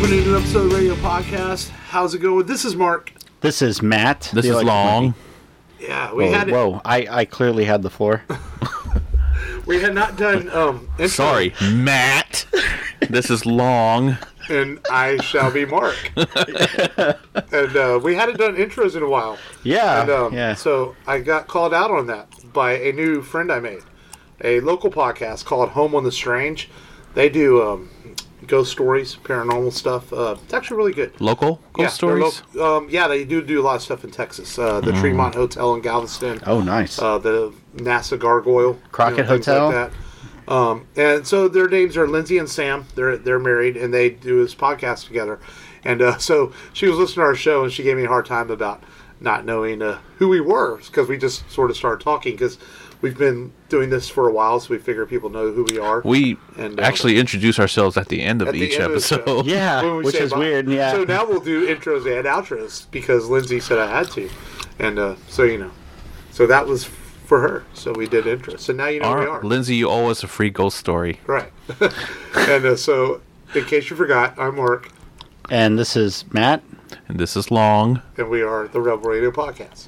welcome to a new episode of Radio Podcast. How's it going? This is Mark. This is Matt. This is Long. Yeah, we had it. Whoa, I clearly had the floor. We had not done intro, Sorry, Matt. This is Long. and I shall be Mark. And we hadn't done intros in a while. Yeah, And yeah. so I got called out on that by a new friend I made. A local podcast called Home on the Strange. They do ghost stories, paranormal stuff. It's actually really good. Local ghost stories? Yeah, they do a lot of stuff in Texas. The Tremont Hotel in Galveston. Oh, nice. The NASA Gargoyle. Crockett things Hotel? Like that. And so their names are Lindsay and Sam. They're married, and they do this podcast together. And so she was listening to our show, and she gave me a hard time about not knowing who we were, because we just sort of started talking, because we've been doing this for a while, so we figure people know who we are. We And, actually introduce ourselves at the end of at the each end of the show. episode. Yeah, When we which say is bye. weird, yeah. So now we'll do intros and outros, because Lindsay said I had to. And so, you know. So that was for her. So we did intros. So now you know who we are. Lindsay, you owe us a free ghost story. Right. And so, in case you forgot, I'm Mark, And this is Matt. And this is Long. and we are the Rebel Radio Podcast.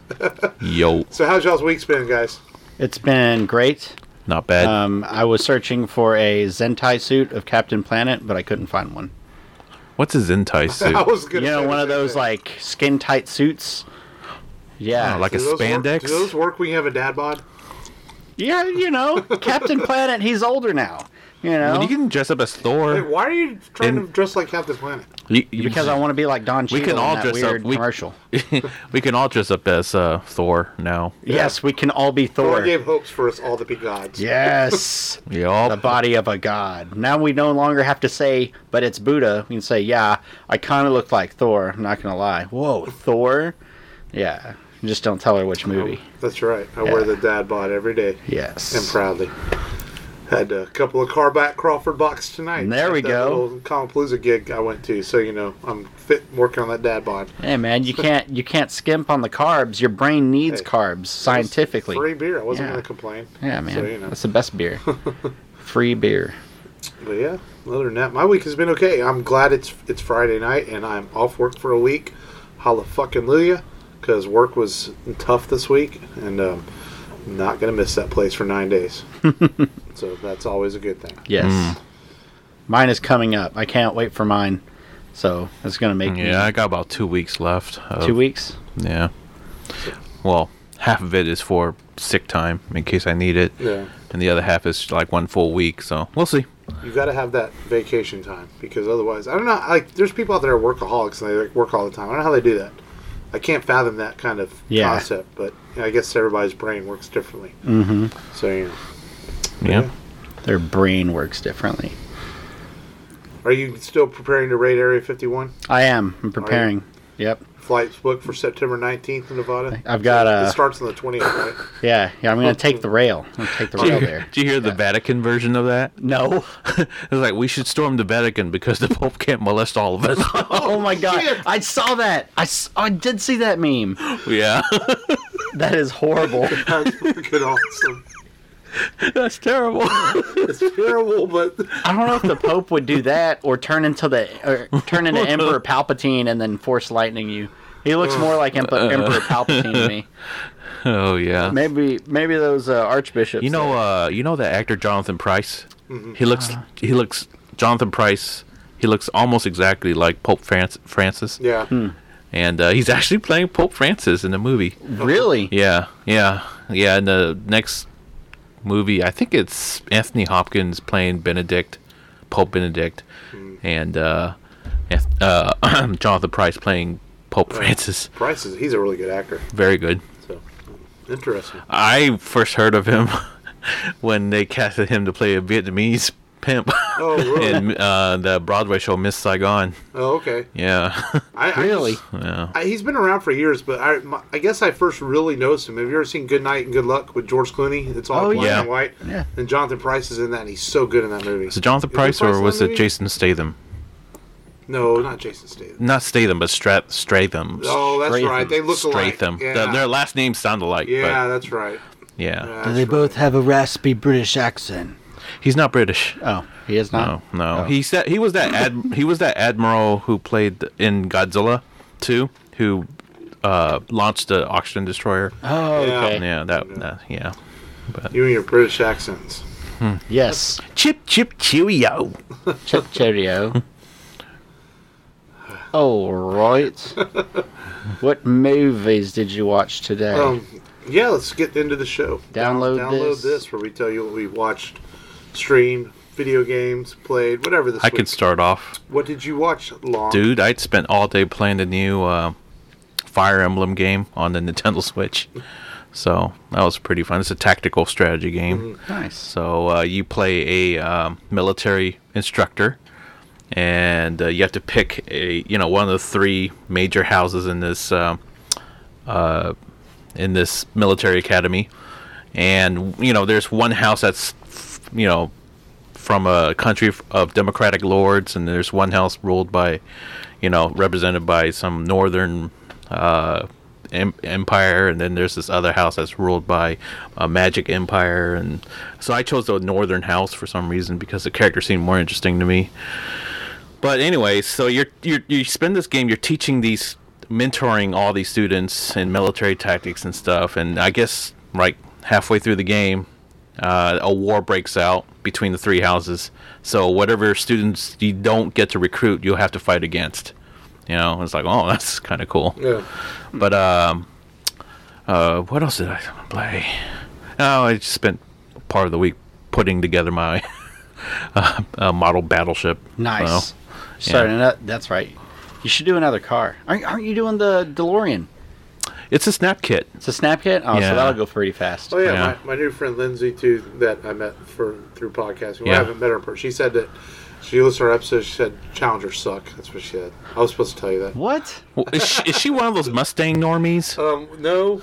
Yo. So how's y'all's week's been, guys? It's been great. Not bad. I was searching for a Zentai suit of Captain Planet, but I couldn't find one. What's a Zentai suit? I was gonna You know, say one the of same those, thing. like, skin-tight suits? Yeah. Oh, like a Do those spandex? do those work when you have a dad bod? Yeah, you know, Captain Planet, he's older now. You know? Well, you can dress up as Thor. Hey, why are you trying And- to dress like Captain Planet? Because I want to be like Don We Cheadle can all in that dress up. weird commercial. We can all dress up as Thor now. Yes, we can all be Thor Thor. gave hopes for us all to be gods. Yes. The Yup. body of a god. Now we no longer have to say, but it's Buddha. We can say, yeah, I kind of look like Thor. I'm not going to lie. Whoa, Thor? Yeah. Just don't tell her which movie. That's right. I wear the dad bod every day, Yes. and proudly. Had a couple of Carback Crawford box tonight. And there we at that go. little Comapalooza gig I went to, so you know I'm fit working on that dad bod. Hey, man, you can't skimp on the carbs. Your brain needs Hey, carbs, scientifically. Free beer. I wasn't Yeah. going to complain. Yeah, man. So, you know. That's the best beer. Free beer. But yeah, other than that, my week has been okay. I'm glad it's Friday night and I'm off work for a week. Holla fucking Luya, because work was tough this week, and I'm not going to miss that place for 9 days. So that's always a good thing. Yes. Mine is coming up. I can't wait for mine. So it's going to make me Yeah, I got about 2 weeks left. 2 weeks. Yeah. Well, half of it is for sick time in case I need it. Yeah. And the other half is like 1 full week. So we'll see. You got to have that vacation time, because otherwise, I don't know. Like, there's people out there who are workaholics and they like work all the time. I don't know how they do that. I can't fathom that kind of concept, but I guess everybody's brain works differently. Mm-hmm. So you know. Yeah. Their brain works differently. Are you still preparing to raid Area 51? I am. I'm preparing. Yep. Flights booked for September 19th in Nevada. I've got It starts on the 20th, right? Yeah. I'm going to take the rail. I'm going to take the rail there. Did you hear the Vatican version of that? No. It was like, we should storm the Vatican because the Pope can't molest all of us. Oh my God. shit. I saw that. I did see that meme. Yeah. That is horrible. That's freaking awesome. That's terrible. It's terrible, but I don't know if the Pope would do that or turn into Emperor Palpatine and then force lightning you. He looks more like Emperor Palpatine to me. Oh, yeah. Maybe those archbishops. You know the actor Jonathan Pryce? He looks Jonathan Pryce. He looks almost exactly like Pope Francis. yeah. And he's actually playing Pope Francis in the movie. Really? Yeah. In the next movie, I think it's Anthony Hopkins playing Pope Benedict, and Jonathan Pryce playing Pope Francis. Price he's a really good actor. Very good. So interesting. I first heard of him when they casted him to play a Vietnamese pimp Oh, really? in the Broadway show Miss Saigon. Oh, okay. Yeah. Really? Yeah. He's been around for years, but I guess I first really noticed him. Have you ever seen Good Night and Good Luck with George Clooney? It's all black yeah. and white. Yeah. And Jonathan Pryce is in that, and he's so good in that movie. Was it Jonathan Is Pryce in or was that it movie? Jason Statham? No, not Jason Statham. Not Statham, but Stratham. Oh, that's Stratham. right. They look alike. Stratham. Yeah, Their last names sound alike. yeah But that's right. yeah. That's right. have a raspy British accent. He's not British. Oh, he is not. No. Oh. He was that admiral who played in Godzilla 2, who launched the oxygen destroyer. Oh, Yeah. okay. Yeah. But You and your British accents. Yes. chip cheerio. Check cheerio. All right. What movies did you watch today? Yeah, let's get into the show. Download this where we tell you what we watched, streamed, video games, played, whatever this I week. could start off. What did you watch, Long? Dude, I'd spent all day playing the new Fire Emblem game on the Nintendo Switch. So that was pretty fun. It's a tactical strategy game. Nice. So you play a military instructor, and you have to pick one of the three major houses in this military academy. And there's one house that's from a country of democratic lords, and there's one house ruled by represented by some northern empire, and then there's this other house that's ruled by a magic empire. And so I chose the northern house for some reason because the character seemed more interesting to me. But anyway, so you spend this game, you're mentoring all these students in military tactics and stuff, and I guess like halfway through the game, a war breaks out between the three houses. So whatever students you don't get to recruit, you'll have to fight against. It's like, oh, that's kind of cool. Yeah. But what else did I play? Oh, I just spent part of the week putting together my model battleship. Nice. So, That's right. You should do another car. Aren't you doing the DeLorean? it's a snap kit. It's a snap kit? Oh, Yeah. so that'll go pretty fast. Oh yeah, Yeah. My new friend Lindsay too, that I met through podcasting. Well, Yeah. I haven't met her in person. She said that she listened to our episode. She said Challengers suck. That's what she said. I was supposed to tell you that. What? Well, is she one of those Mustang normies? No.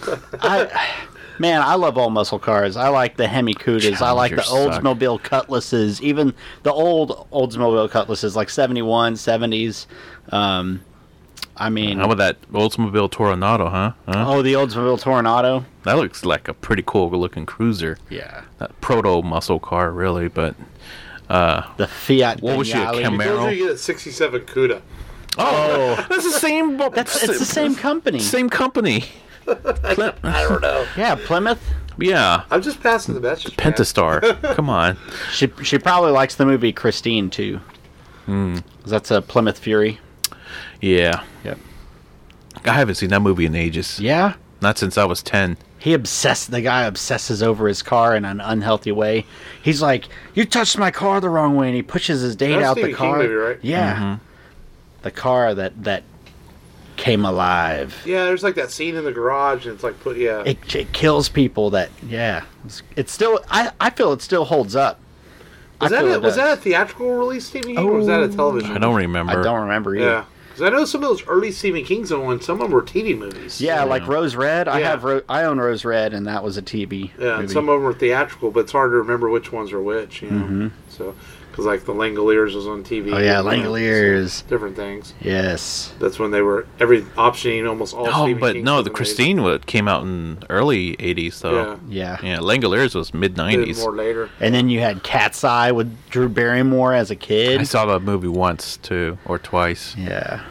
Man, I love all muscle cars. I like the Hemi Cudas. I like the Challengers suck. Oldsmobile Cutlasses. Even the old Oldsmobile Cutlasses, like 71, 70s. I mean, How about that Oldsmobile Toronado, huh? oh, the Oldsmobile Toronado. That looks like a pretty cool looking cruiser. Yeah. That proto muscle car, really. But The Fiat. What was she, a Vignale. Camaro? Told you to get a '67 Cuda. Oh, that's the same. it's the same company. Same company. I don't know. Yeah, Plymouth. Yeah, I'm just passing the message. man. Pentastar. Come on. She probably likes the movie Christine too. That's a Plymouth Fury. Yeah, Yep. I haven't seen that movie in ages. Yeah. Not since I was 10. The guy obsesses over his car in an unhealthy way. He's like, "You touched my car the wrong way," and he pushes his date That's out the Stephen King car. movie, right? Yeah. The car that came alive. Yeah, there's like that scene in the garage, and it's like It kills people. It's still. I feel it still holds up. Was that a theatrical release, Stephen King, or was that a television? I don't remember. I don't remember either. Yeah, because I know some of those early Stephen King's ones. Some of them were TV movies. Yeah, like Rose Red. Yeah. I own Rose Red, and that was a TV. Yeah, and movie. some of them were theatrical, but it's hard to remember which ones are which. You know, so because like the Langoliers was on TV. Oh yeah, and, Langoliers. so different things. Yes. That's when they were every option, almost all. Oh, Stephen but King's no, was the amazing. Christine came out in early 80s, though. Yeah, Yeah. Yeah, Langoliers was mid did 90s. more later. And then you had Cat's Eye with Drew Barrymore as a kid. I saw that movie once, too, or twice. Yeah.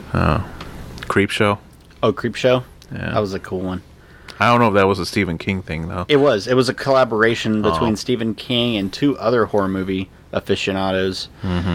Creep Show. Oh, Creep Show. Yeah. That was a cool one. I don't know if that was a Stephen King thing, though. It was. It was a collaboration between Oh. Stephen King and two other horror movie aficionados.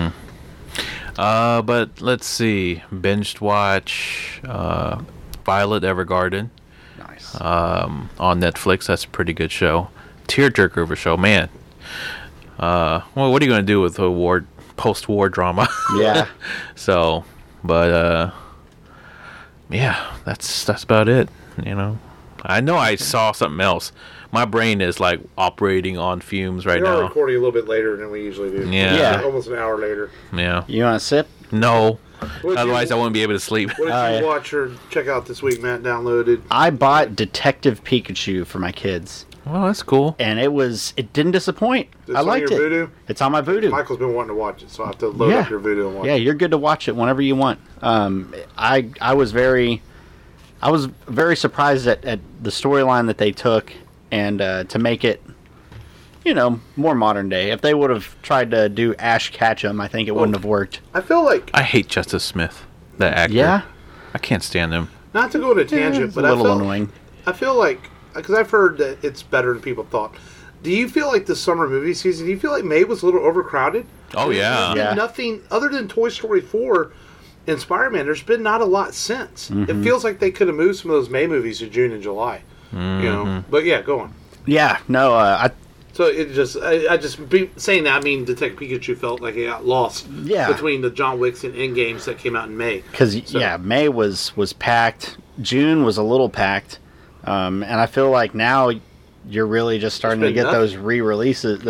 But let's see. Binged watch Violet Evergarden Nice. on Netflix. That's a pretty good show. Tearjerker of a show, man. Well, what are you going to do with a post-war drama? Yeah. So, but yeah, that's about it. You know, I know I saw something else. My brain is like operating on fumes right We are now. recording a little bit later than we usually do. Yeah. Yeah. Almost an hour later. Yeah, You want a sip? no. What'd Otherwise, you- I wouldn't be able to sleep. What did Oh, you yeah. watch or check out this week, Matt? Downloaded. I bought Detective Pikachu for my kids, Well, that's cool. and it didn't disappoint. It's I on liked your it. Vudu? It's on my Voodoo. Michael's been wanting to watch it, so I have to load up your Vudu and watch Yeah, it. you're good to watch it whenever you want. I was very surprised at the storyline that they took, and to make it more modern day. If they would have tried to do Ash Ketchum, I think it wouldn't have worked. I feel like, I hate Justice Smith, the actor. Yeah, I can't stand him. not to go on a tangent, it's but a little annoying. I feel like, because I've heard that it's better than people thought. Do you feel like the summer movie season, do you feel like May was a little overcrowded? Oh, yeah. Yeah. Nothing, other than Toy Story 4 and Spider-Man, there's been not a lot since. It feels like they could have moved some of those May movies to June and July. But yeah, go on. Yeah, no, So it just, I just be saying that. I mean, Detective Pikachu felt like it got lost between the John Wicks and Endgames that came out in May. because May was packed. June was a little packed, and I feel like now you're really just starting to get those re-releases.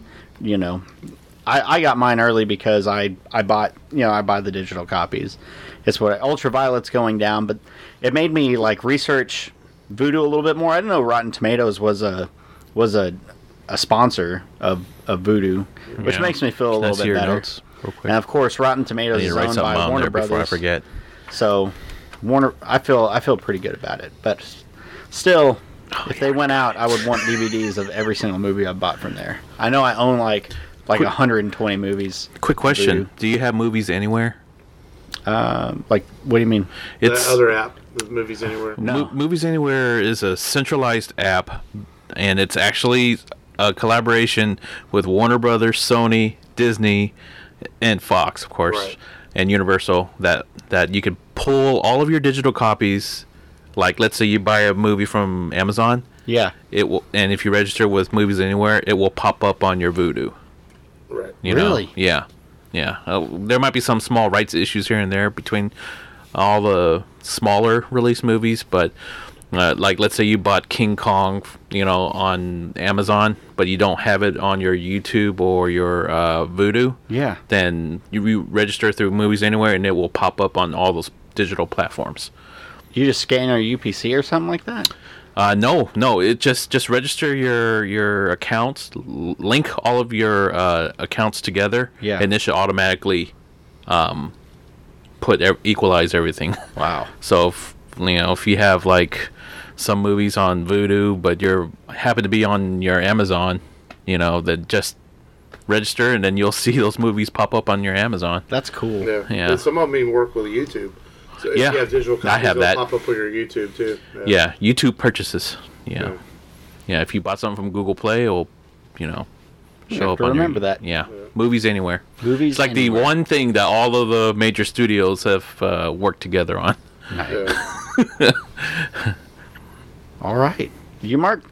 I got mine early because I bought I buy the digital copies. It's what Ultraviolet's going down, but it made me like research Voodoo a little bit more. I didn't know Rotten Tomatoes was a sponsor of Voodoo, which makes me feel a little bit better. Notes real quick. And of course, Rotten Tomatoes is owned by Warner Brothers. Before I forget. So Warner, I feel pretty good about it. But still, if they went out, I would want DVDs of every single movie I bought from there. I know I own like 120 movies. Quick question: Voodoo. do you have Movies Anywhere? Like, what do you mean? It's The other app, the Movies Anywhere. No. Movies Anywhere is a centralized app, and it's actually a collaboration with Warner Brothers, Sony, Disney, and Fox, of course, Right. and Universal. That you could pull all of your digital copies. Like, let's say you buy a movie from Amazon, Yeah. it will, and if you register with Movies Anywhere, it will pop up on your Vudu. Right. You know? Really? Yeah. There might be some small rights issues here and there between all the smaller release movies, but like, let's say you bought King Kong, on Amazon, but you don't have it on your YouTube or your Vudu. Yeah. Then you register through Movies Anywhere, and it will pop up on all those digital platforms. You just scan your UPC or something like that? No. It just register your accounts, link all of your accounts together, and this should automatically equalize everything. Wow. So if you have like some movies on Vudu, but you happen to be on your Amazon, then just register, and then you'll see those movies pop up on your Amazon. That's cool. Yeah. Yeah. And some of them even work with YouTube. So if Yeah. you have digital copies, I have they'll that. pop up with your YouTube too. Yeah, YouTube purchases. Yeah. Yeah, if you bought something from Google Play, it'll, show have up to on remember your, that. Yeah. Movies Anywhere. Movies It's like Anywhere. the one thing that all of the major studios have worked together on. Nice. Yeah. All right. You, Mark?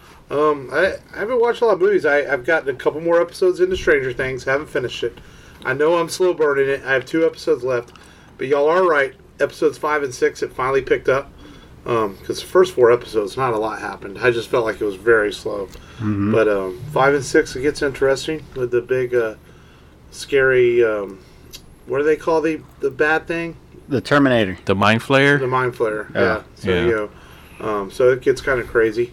I haven't watched a lot of movies. I've gotten a couple more episodes into Stranger Things. Haven't finished it. I know I'm slow burning it. I have 2 episodes left. But y'all are right. Episodes 5 and 6, it finally picked up. Because the first 4 episodes, not a lot happened. I just felt like it was very slow. But 5 and 6, it gets interesting with the big, scary. What do they call the bad thing? The Terminator. The Mind Flayer? The Mind Flayer. Yeah. Yeah. So Yeah. so it gets kind of crazy.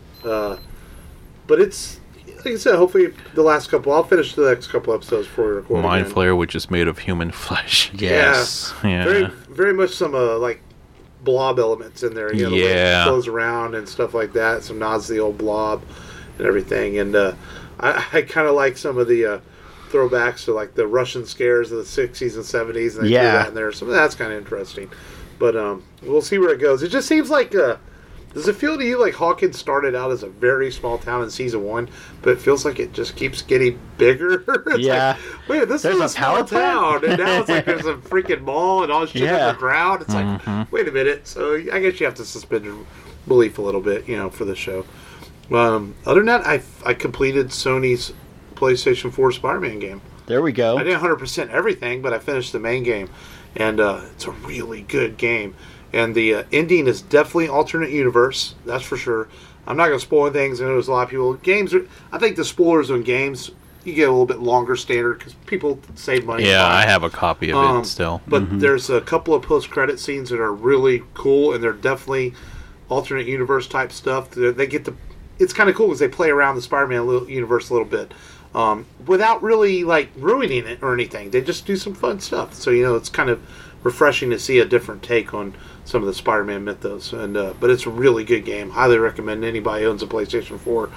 But it's, like I said, hopefully the last couple. I'll finish the next couple episodes before we record. Mind again. Flayer, which is made of human flesh. Yes. Yeah. Very, very much some like blob elements in there. The way it Yeah. flows around and stuff like that. Some nods to the old blob and everything. And I kind of like some of the throwbacks to like the Russian scares of the 60s and 70s. And they threw that in there. Some of that's kind of interesting. But we'll see where it goes. It just seems like. Does it feel to you like Hawkins started out as a very small town in season 1, but it feels like it just keeps getting bigger? It's Yeah. like, wait, this There's is a a small power plant? town, and now it's like there's a freaking mall and all this shit Yeah. underground. It's like, wait a minute. So I guess you have to suspend your belief a little bit, for the show. Other than that, I completed Sony's PlayStation 4 Spider-Man game. There we go. I didn't 100% everything, but I finished the main game, and it's a really good game. And the ending is definitely alternate universe, that's for sure. I'm not going to spoil things. I know there's a lot of people. I think the spoilers on games, you get a little bit longer standard because people save money. Yeah, I have a copy of it still. But there's a couple of post-credit scenes that are really cool, and they're definitely alternate universe type stuff. They get to. It's kind of cool because they play around the Spider-Man universe a little bit. Without really like ruining it or anything. They just do some fun stuff. So it's kind of refreshing to see a different take on some of the Spider-Man mythos. And but it's a really good game. Highly recommend anybody who owns a PlayStation 4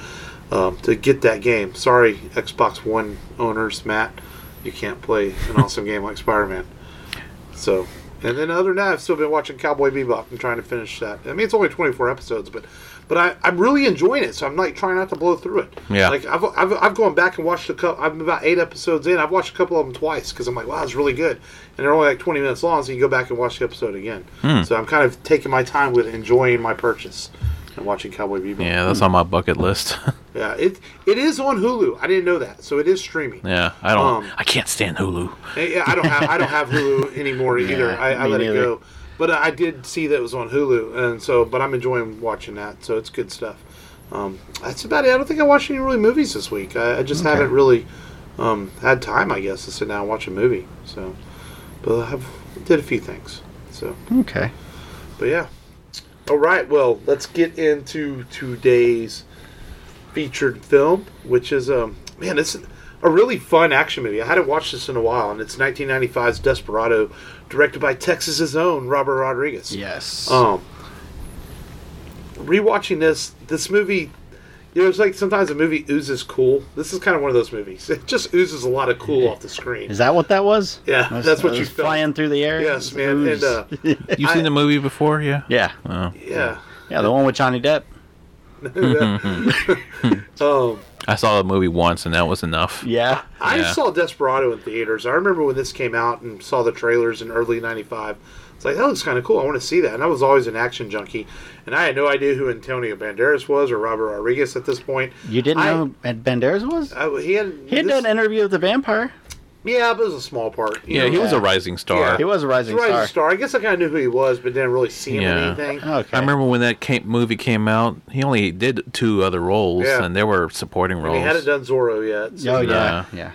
to get that game. Sorry, Xbox One owners, Matt, you can't play an awesome game like Spider-Man. So, and then other than that, I've still been watching Cowboy Bebop and trying to finish that. I mean, it's only 24 episodes, but I'm really enjoying it. So I'm like trying not to blow through it. Yeah. Like I've gone back and watched a couple. I'm about 8 episodes in. I've watched a couple of them twice because I'm like, wow, it's really good. And they're only like 20 minutes long, so you go back and watch the episode again. So I'm kind of taking my time with enjoying my purchase and watching Cowboy Bebop. Yeah, that's on my bucket list. Yeah, it is on Hulu. I didn't know that, so it is streaming. Yeah, I can't stand Hulu. Yeah, I don't have Hulu anymore either. I let it go, but I did see that it was on Hulu, and so but I'm enjoying watching that. So it's good stuff. That's about it. I don't think I watched any really movies this week. I just haven't really had time, I guess, to sit down and watch a movie. So, but I did a few things. So Okay. but yeah. All right. Well, let's get into today's featured film, which is it's a really fun action movie. I hadn't watched this in a while, and it's 1995's Desperado, directed by Texas's own Robert Rodriguez. Yes. Rewatching this movie, it's like sometimes a movie oozes cool. This is kind of one of those movies. It just oozes a lot of cool off the screen. Is that what that was? Yeah, that's what you felt. Flying through the air. Yes, man. Ooze. And You've seen the movie before, yeah? yeah. Oh. yeah. Yeah, the one with Johnny Depp. I saw the movie once, and that was enough. Yeah. I Yeah. saw Desperado in theaters. I remember when this came out and saw the trailers in early '95. It's like, that looks kind of cool. I want to see that. And I was always an action junkie. And I had no idea who Antonio Banderas was or Robert Rodriguez at this point. You didn't know who Banderas was? He had done an interview with the vampire. Yeah, but it was a small part. Yeah, he was a rising star. Yeah. He was a rising He's a rising star. star. I guess I kind of knew who he was, but didn't really see him in Yeah. anything. Okay. I remember when that movie came out, he only did 2 other roles, Yeah. and they were supporting And roles. he hadn't done Zorro yet. So Oh, yeah. Yeah.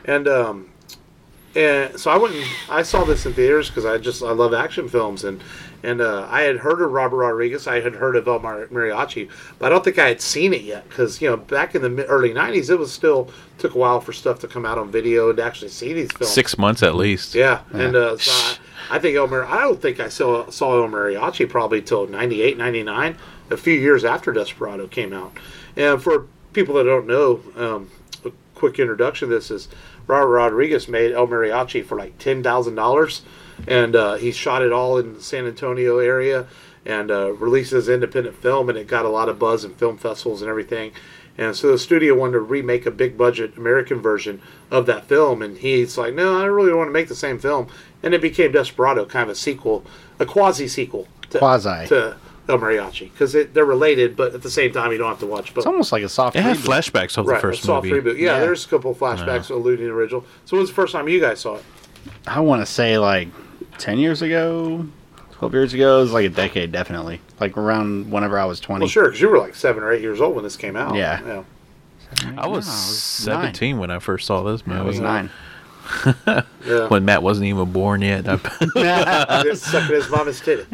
And so I went and I saw this in theaters because I love action films and I had heard of Robert Rodriguez. I had heard of El Mariachi, but I don't think I had seen it yet because back in the early '90s it was still took a while for stuff to come out on video and to actually see these films. 6 months at least. Yeah, and so I think I don't think I saw El Mariachi probably till '98, '99, a few years after Desperado came out. And for people that don't know, a quick introduction: this is Robert Rodriguez made El Mariachi for like $10,000, and he shot it all in the San Antonio area and released it as independent film, and it got a lot of buzz in film festivals and everything. And so the studio wanted to remake a big budget American version of that film, and he's like, no, I really don't want to make the same film. And it became Desperado, kind of a sequel, a quasi-sequel to El Mariachi, because they're related, but at the same time you don't have to watch both. It's almost like a soft It had reboot. flashbacks of the first a soft movie. reboot. Yeah, Yeah. there's a couple of flashbacks alluding to the original. So when's the first time you guys saw it? I want to say like 10 years ago, 12 years ago. It was like a decade, definitely. Like around whenever I was 20. Well, sure, because you were like 7 or 8 years old when this came out. Yeah. I was 17 when I first saw this movie. I was 9. Yeah. When Matt wasn't even born yet. Sucking his mama's titty.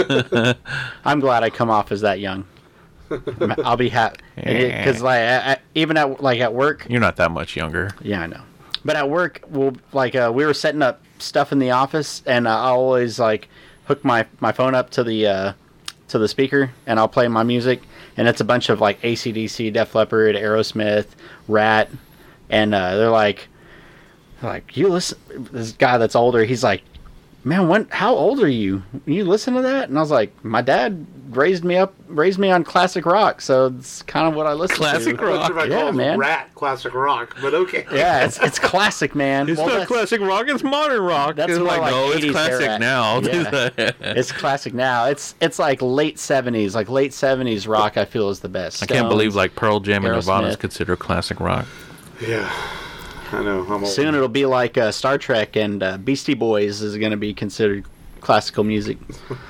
I'm glad I come off as that young. I'll be happy because even at work. You're not that much younger. Yeah, I know. But at work, we were setting up stuff in the office, and I'll always like hook my phone up to the speaker, and I'll play my music, and it's a bunch of like AC/DC, Def Leppard, Aerosmith, Rat, and they're like, you listen. This guy that's older, he's like, man, how old are you? You listen to that? And I was like, my dad raised me on classic rock, so it's kind of what I listen Classic to. rock. Yeah, man. Rat classic rock, but okay. Yeah, it's classic, man. It's Well, not that's- classic rock, it's modern rock. That's it's more like, like no, it's 80s classic era. now. Yeah. It's classic now. It's like late 70s. Like late 70s rock I feel is the best. I can't believe Stones. like Pearl Jam and Nirvana is Aerosmith. considered classic rock. Yeah, I know. I'm old. Soon it'll be like Star Trek, and Beastie Boys is going to be considered classical music.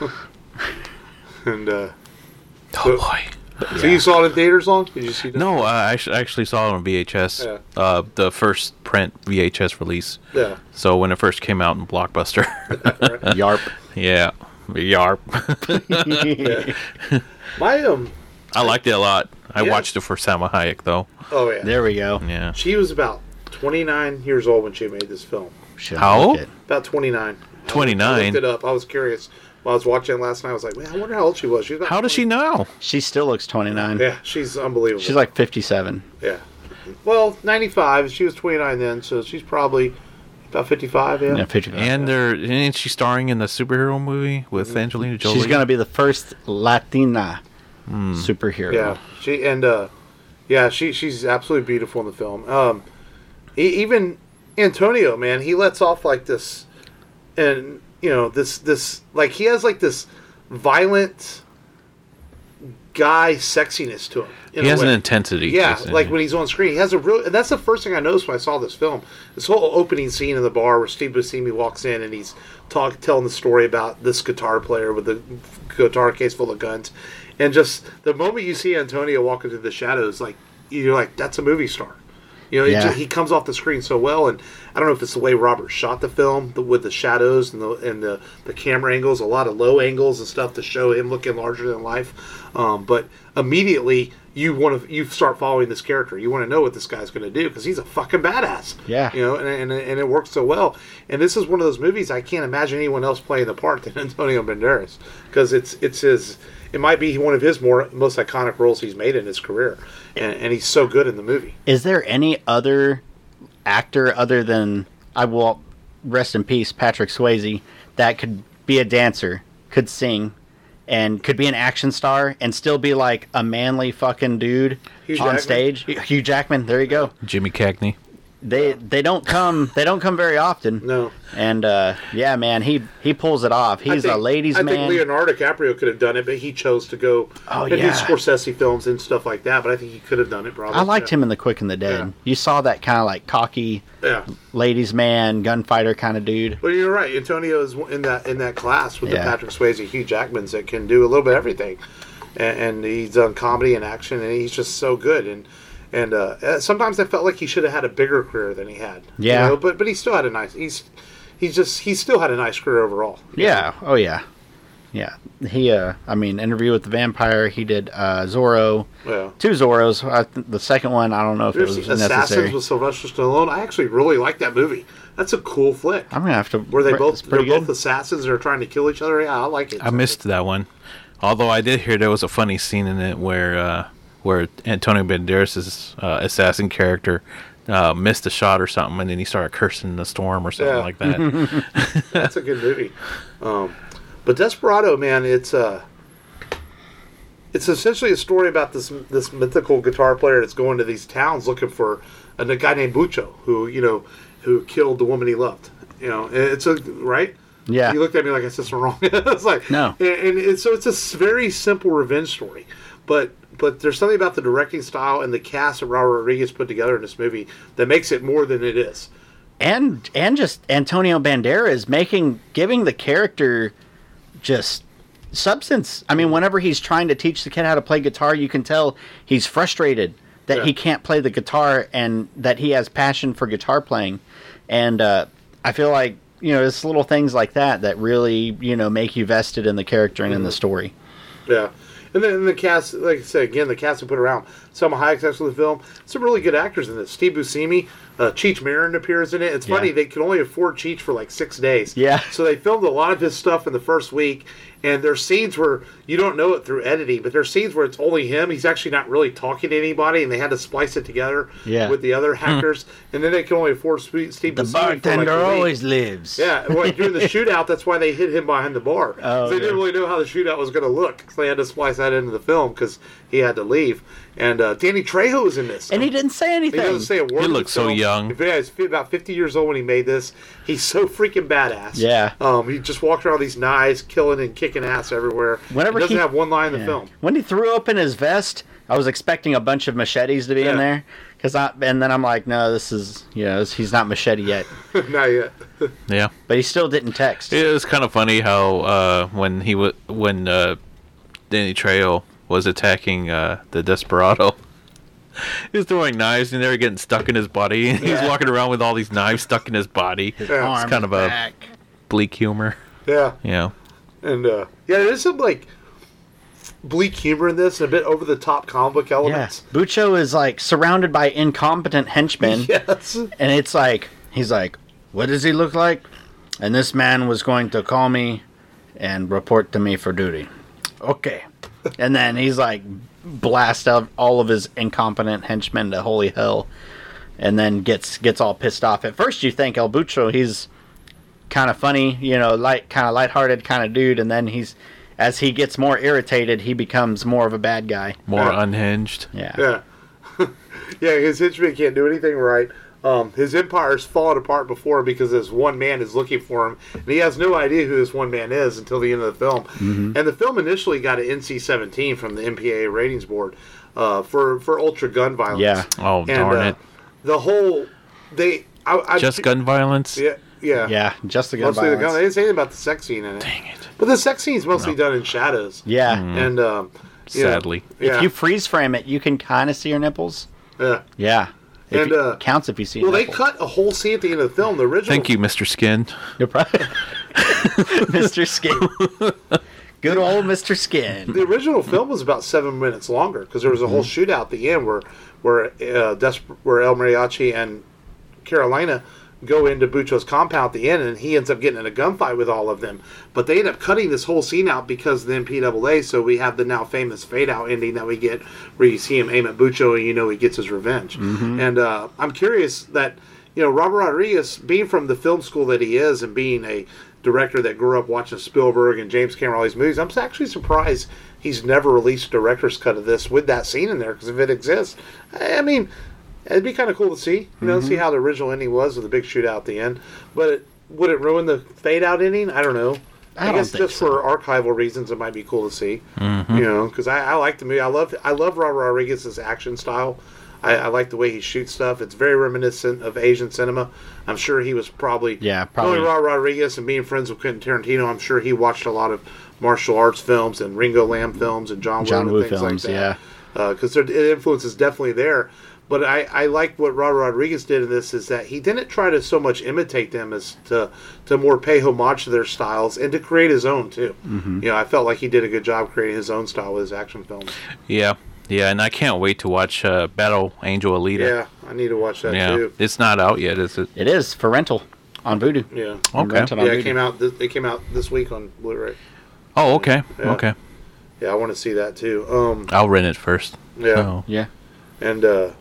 And Oh So- boy. so you saw it in theaters, long? Did you see that? No, I actually saw it on VHS. The first print VHS release. Yeah. So when it first came out in Blockbuster. Yarp. Yeah. Yarp. My I liked it a lot. I Yeah. watched it for Salma Hayek though. Oh yeah. There we go. Yeah. She was about 29 years old when she made this film. Should How look old? it. About 29. 29? I looked it up. I was curious While I was watching it last night, I was like, man, I wonder how old she was. She's about How does she 20. know? She still looks 29. Yeah, she's unbelievable. She's like 57. Yeah. Well, 95. She was 29 then, so she's probably about 55, yeah. Yeah, 55. And isn't she starring in the superhero movie with Angelina Jolie? She's going to be the first Latina superhero. Yeah. She's absolutely beautiful in the film. Even Antonio, man, he lets off like this, and this like he has like this violent guy sexiness to him. He has an intensity. Yeah, like when he's on screen, he has a real. And that's the first thing I noticed when I saw this film. This whole opening scene in the bar where Steve Buscemi walks in and he's telling the story about this guitar player with the guitar case full of guns, and just the moment you see Antonio walking through the shadows, like you're like, that's a movie star. He comes off the screen so well, and I don't know if it's the way Robert shot the film with the shadows and the camera angles, a lot of low angles and stuff to show him looking larger than life. But immediately you start following this character. You want to know what this guy's going to do because he's a fucking badass. Yeah. And it works so well. And this is one of those movies I can't imagine anyone else playing the part than Antonio Banderas, because it's his. It might be one of his most iconic roles he's made in his career, and he's so good in the movie. Is there any other actor other than, I will rest in peace, Patrick Swayze, that could be a dancer, could sing, and could be an action star and still be like a manly fucking dude on stage? Hugh Jackman, there you go. Jimmy Cagney. They don't come very often. No. And yeah, man, he pulls it off. He's a ladies' man. I think Leonardo DiCaprio could have done it, but he chose to go and do Scorsese films and stuff like that. But I think he could have done it probably. I liked him in The Quick and the Dead. Yeah. You saw that kind of like cocky, ladies' man, gunfighter kind of dude. Well, you're right. Antonio is in that class with the Patrick Swayze, Hugh Jackmans that can do a little bit of everything, and he's done comedy and action, and he's just so good. And sometimes I felt like he should have had a bigger career than he had. Yeah. But he still had a nice. He still had a nice career overall. Yeah. Know? Oh yeah. Yeah. He. Interview with the Vampire. He did Zorro. Yeah. 2 Zorros. The second one, I don't know if it was necessary. Assassins with Sylvester Stallone. I actually really like that movie. That's a cool flick. I'm gonna have to. Where they're both assassins that are trying to kill each other. Yeah, I like it. I missed that one. Although I did hear there was a funny scene in it where Antonio Banderas' assassin character missed a shot or something, and then he started cursing in the storm or something like that. That's a good movie. But Desperado, man, it's essentially a story about this mythical guitar player that's going to these towns looking for a guy named Bucho, who killed the woman he loved. It's right. Yeah. You looked at me like I said something wrong. It's like no. So it's a very simple revenge story, but there's something about the directing style and the cast that Robert Rodriguez put together in this movie that makes it more than it is. And just Antonio Banderas giving the character just substance. I mean, whenever he's trying to teach the kid how to play guitar, you can tell he's frustrated that he can't play the guitar and that he has passion for guitar playing. And I feel like, it's little things like that really, make you vested in the character and in the story. Yeah. And then the cast, like I said, again, the cast we put around. Selma Hayek's actually in the film. Some really good actors in this. Steve Buscemi, Cheech Marin appears in it. It's funny, they could only afford Cheech for like 6 days. Yeah. So they filmed a lot of his stuff in the first week. And there's scenes where you don't know it through editing, but there's scenes where it's only him. He's actually not really talking to anybody, and they had to splice it together with the other hackers. And then they can only afford Steve Buscemi. The bartender always lives. Yeah, well, during the shootout, that's why they hid him behind the bar. Oh, they didn't really know how the shootout was going to look, so they had to splice that into the film because he had to leave. And Danny Trejo was in this. And he didn't say anything. He doesn't say a word. He looks so young. He's about 50 years old when he made this. He's so freaking badass. Yeah. He just walked around with these knives, killing and kicking ass everywhere. He doesn't have one line in the film. When he threw open his vest, I was expecting a bunch of machetes to be in there. And then I'm like, no, this is, he's not machete yet. Not yet. Yeah. But he still didn't text. It was kind of funny how when Danny Trejo was attacking the Desperado, he was throwing knives and they were getting stuck in his body. And he's walking around with all these knives stuck in his body. His arms it's kind of back. A bleak humor. Yeah. Yeah. And there's some like bleak humor in this, and a bit over the top comic book elements. Yeah. Bucho is like surrounded by incompetent henchmen. Yes. And it's like, he's like, what does he look like? And this man was going to call me and report to me for duty. Okay. And then he's like, blast out all of his incompetent henchmen to holy hell, and then gets all pissed off. At first you think El Bucho, he's kind of funny, kind of lighthearted kind of dude, and then as he gets more irritated, he becomes more of a bad guy. More unhinged. Yeah. Yeah. Yeah, his henchmen can't do anything right. His empire's fallen apart before him because this one man is looking for him, and he has no idea who this one man is until the end of the film. Mm-hmm. And the film initially got an NC-17 from the MPAA ratings board for ultra gun violence. Yeah. Oh, darn it. The whole just gun violence. Yeah. Yeah, just the gun mostly violence. the gun. They didn't say anything about the sex scene in it. Dang it. But the sex scene's mostly done in shadows. Yeah. And sadly, if you freeze frame it, you can kind of see her nipples. Yeah. Yeah. And counts if you see. Well, they nipples. cut a whole scene at the end of the film. The original. thank you, Mr. Skin. You're probably Mr. Skin. Good old Mr. Skin. The original film was about 7 minutes longer because there was a whole shootout at the end where El Mariachi and Carolina go into Bucho's compound at the end, and he ends up getting in a gunfight with all of them. But they end up cutting this whole scene out because of the MPAA, so we have the now famous fade-out ending that we get where you see him aim at Bucho and he gets his revenge. Mm-hmm. And I'm curious that, Robert Rodriguez, being from the film school that he is and being a director that grew up watching Spielberg and James Cameron, all these movies, I'm actually surprised he's never released a director's cut of this with that scene in there, because if it exists, I mean, it'd be kind of cool to see, see how the original ending was with the big shootout at the end. But would it ruin the fade-out ending? I don't know. I guess just for archival reasons, it might be cool to see. Mm-hmm. Because I like the movie. I love Robert Rodriguez's action style. I like the way he shoots stuff. It's very reminiscent of Asian cinema. I'm sure he was probably knowing Robert Rodriguez and being friends with Quentin Tarantino. I'm sure he watched a lot of martial arts films and Ringo Lam films and John Woo and things films, like that. Because the influence is definitely there. But I like what Robert Rodriguez did in this is that he didn't try to so much imitate them as to more pay homage to their styles and to create his own too. Mm-hmm. I felt like he did a good job creating his own style with his action films. Yeah, and I can't wait to watch Battle Angel Alita. Yeah, I need to watch that too. It's not out yet, is it? It is for rental on Vudu. Yeah. Okay. It came out this week on Blu-ray. Oh, okay. Yeah. Okay. Yeah, I want to see that too. I'll rent it first. Yeah. So. Yeah. And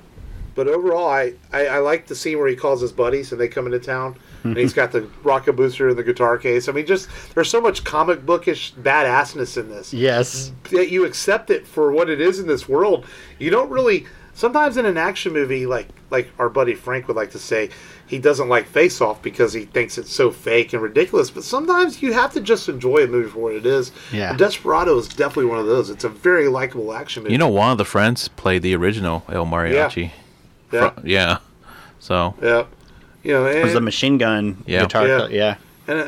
but overall, I like the scene where he calls his buddies and they come into town, and he's got the rocket booster and the guitar case. I mean, just there's so much comic bookish badassness in this. Yes. That you accept it for what it is in this world. You don't really. Sometimes in an action movie, like our buddy Frank would like to say, he doesn't like Face Off because he thinks it's so fake and ridiculous. But sometimes you have to just enjoy a movie for what it is. Yeah. And Desperado is definitely one of those. It's a very likable action movie. One of the friends played the original El Mariachi. Yeah. So. Yeah. It was a machine gun guitar. Yeah. And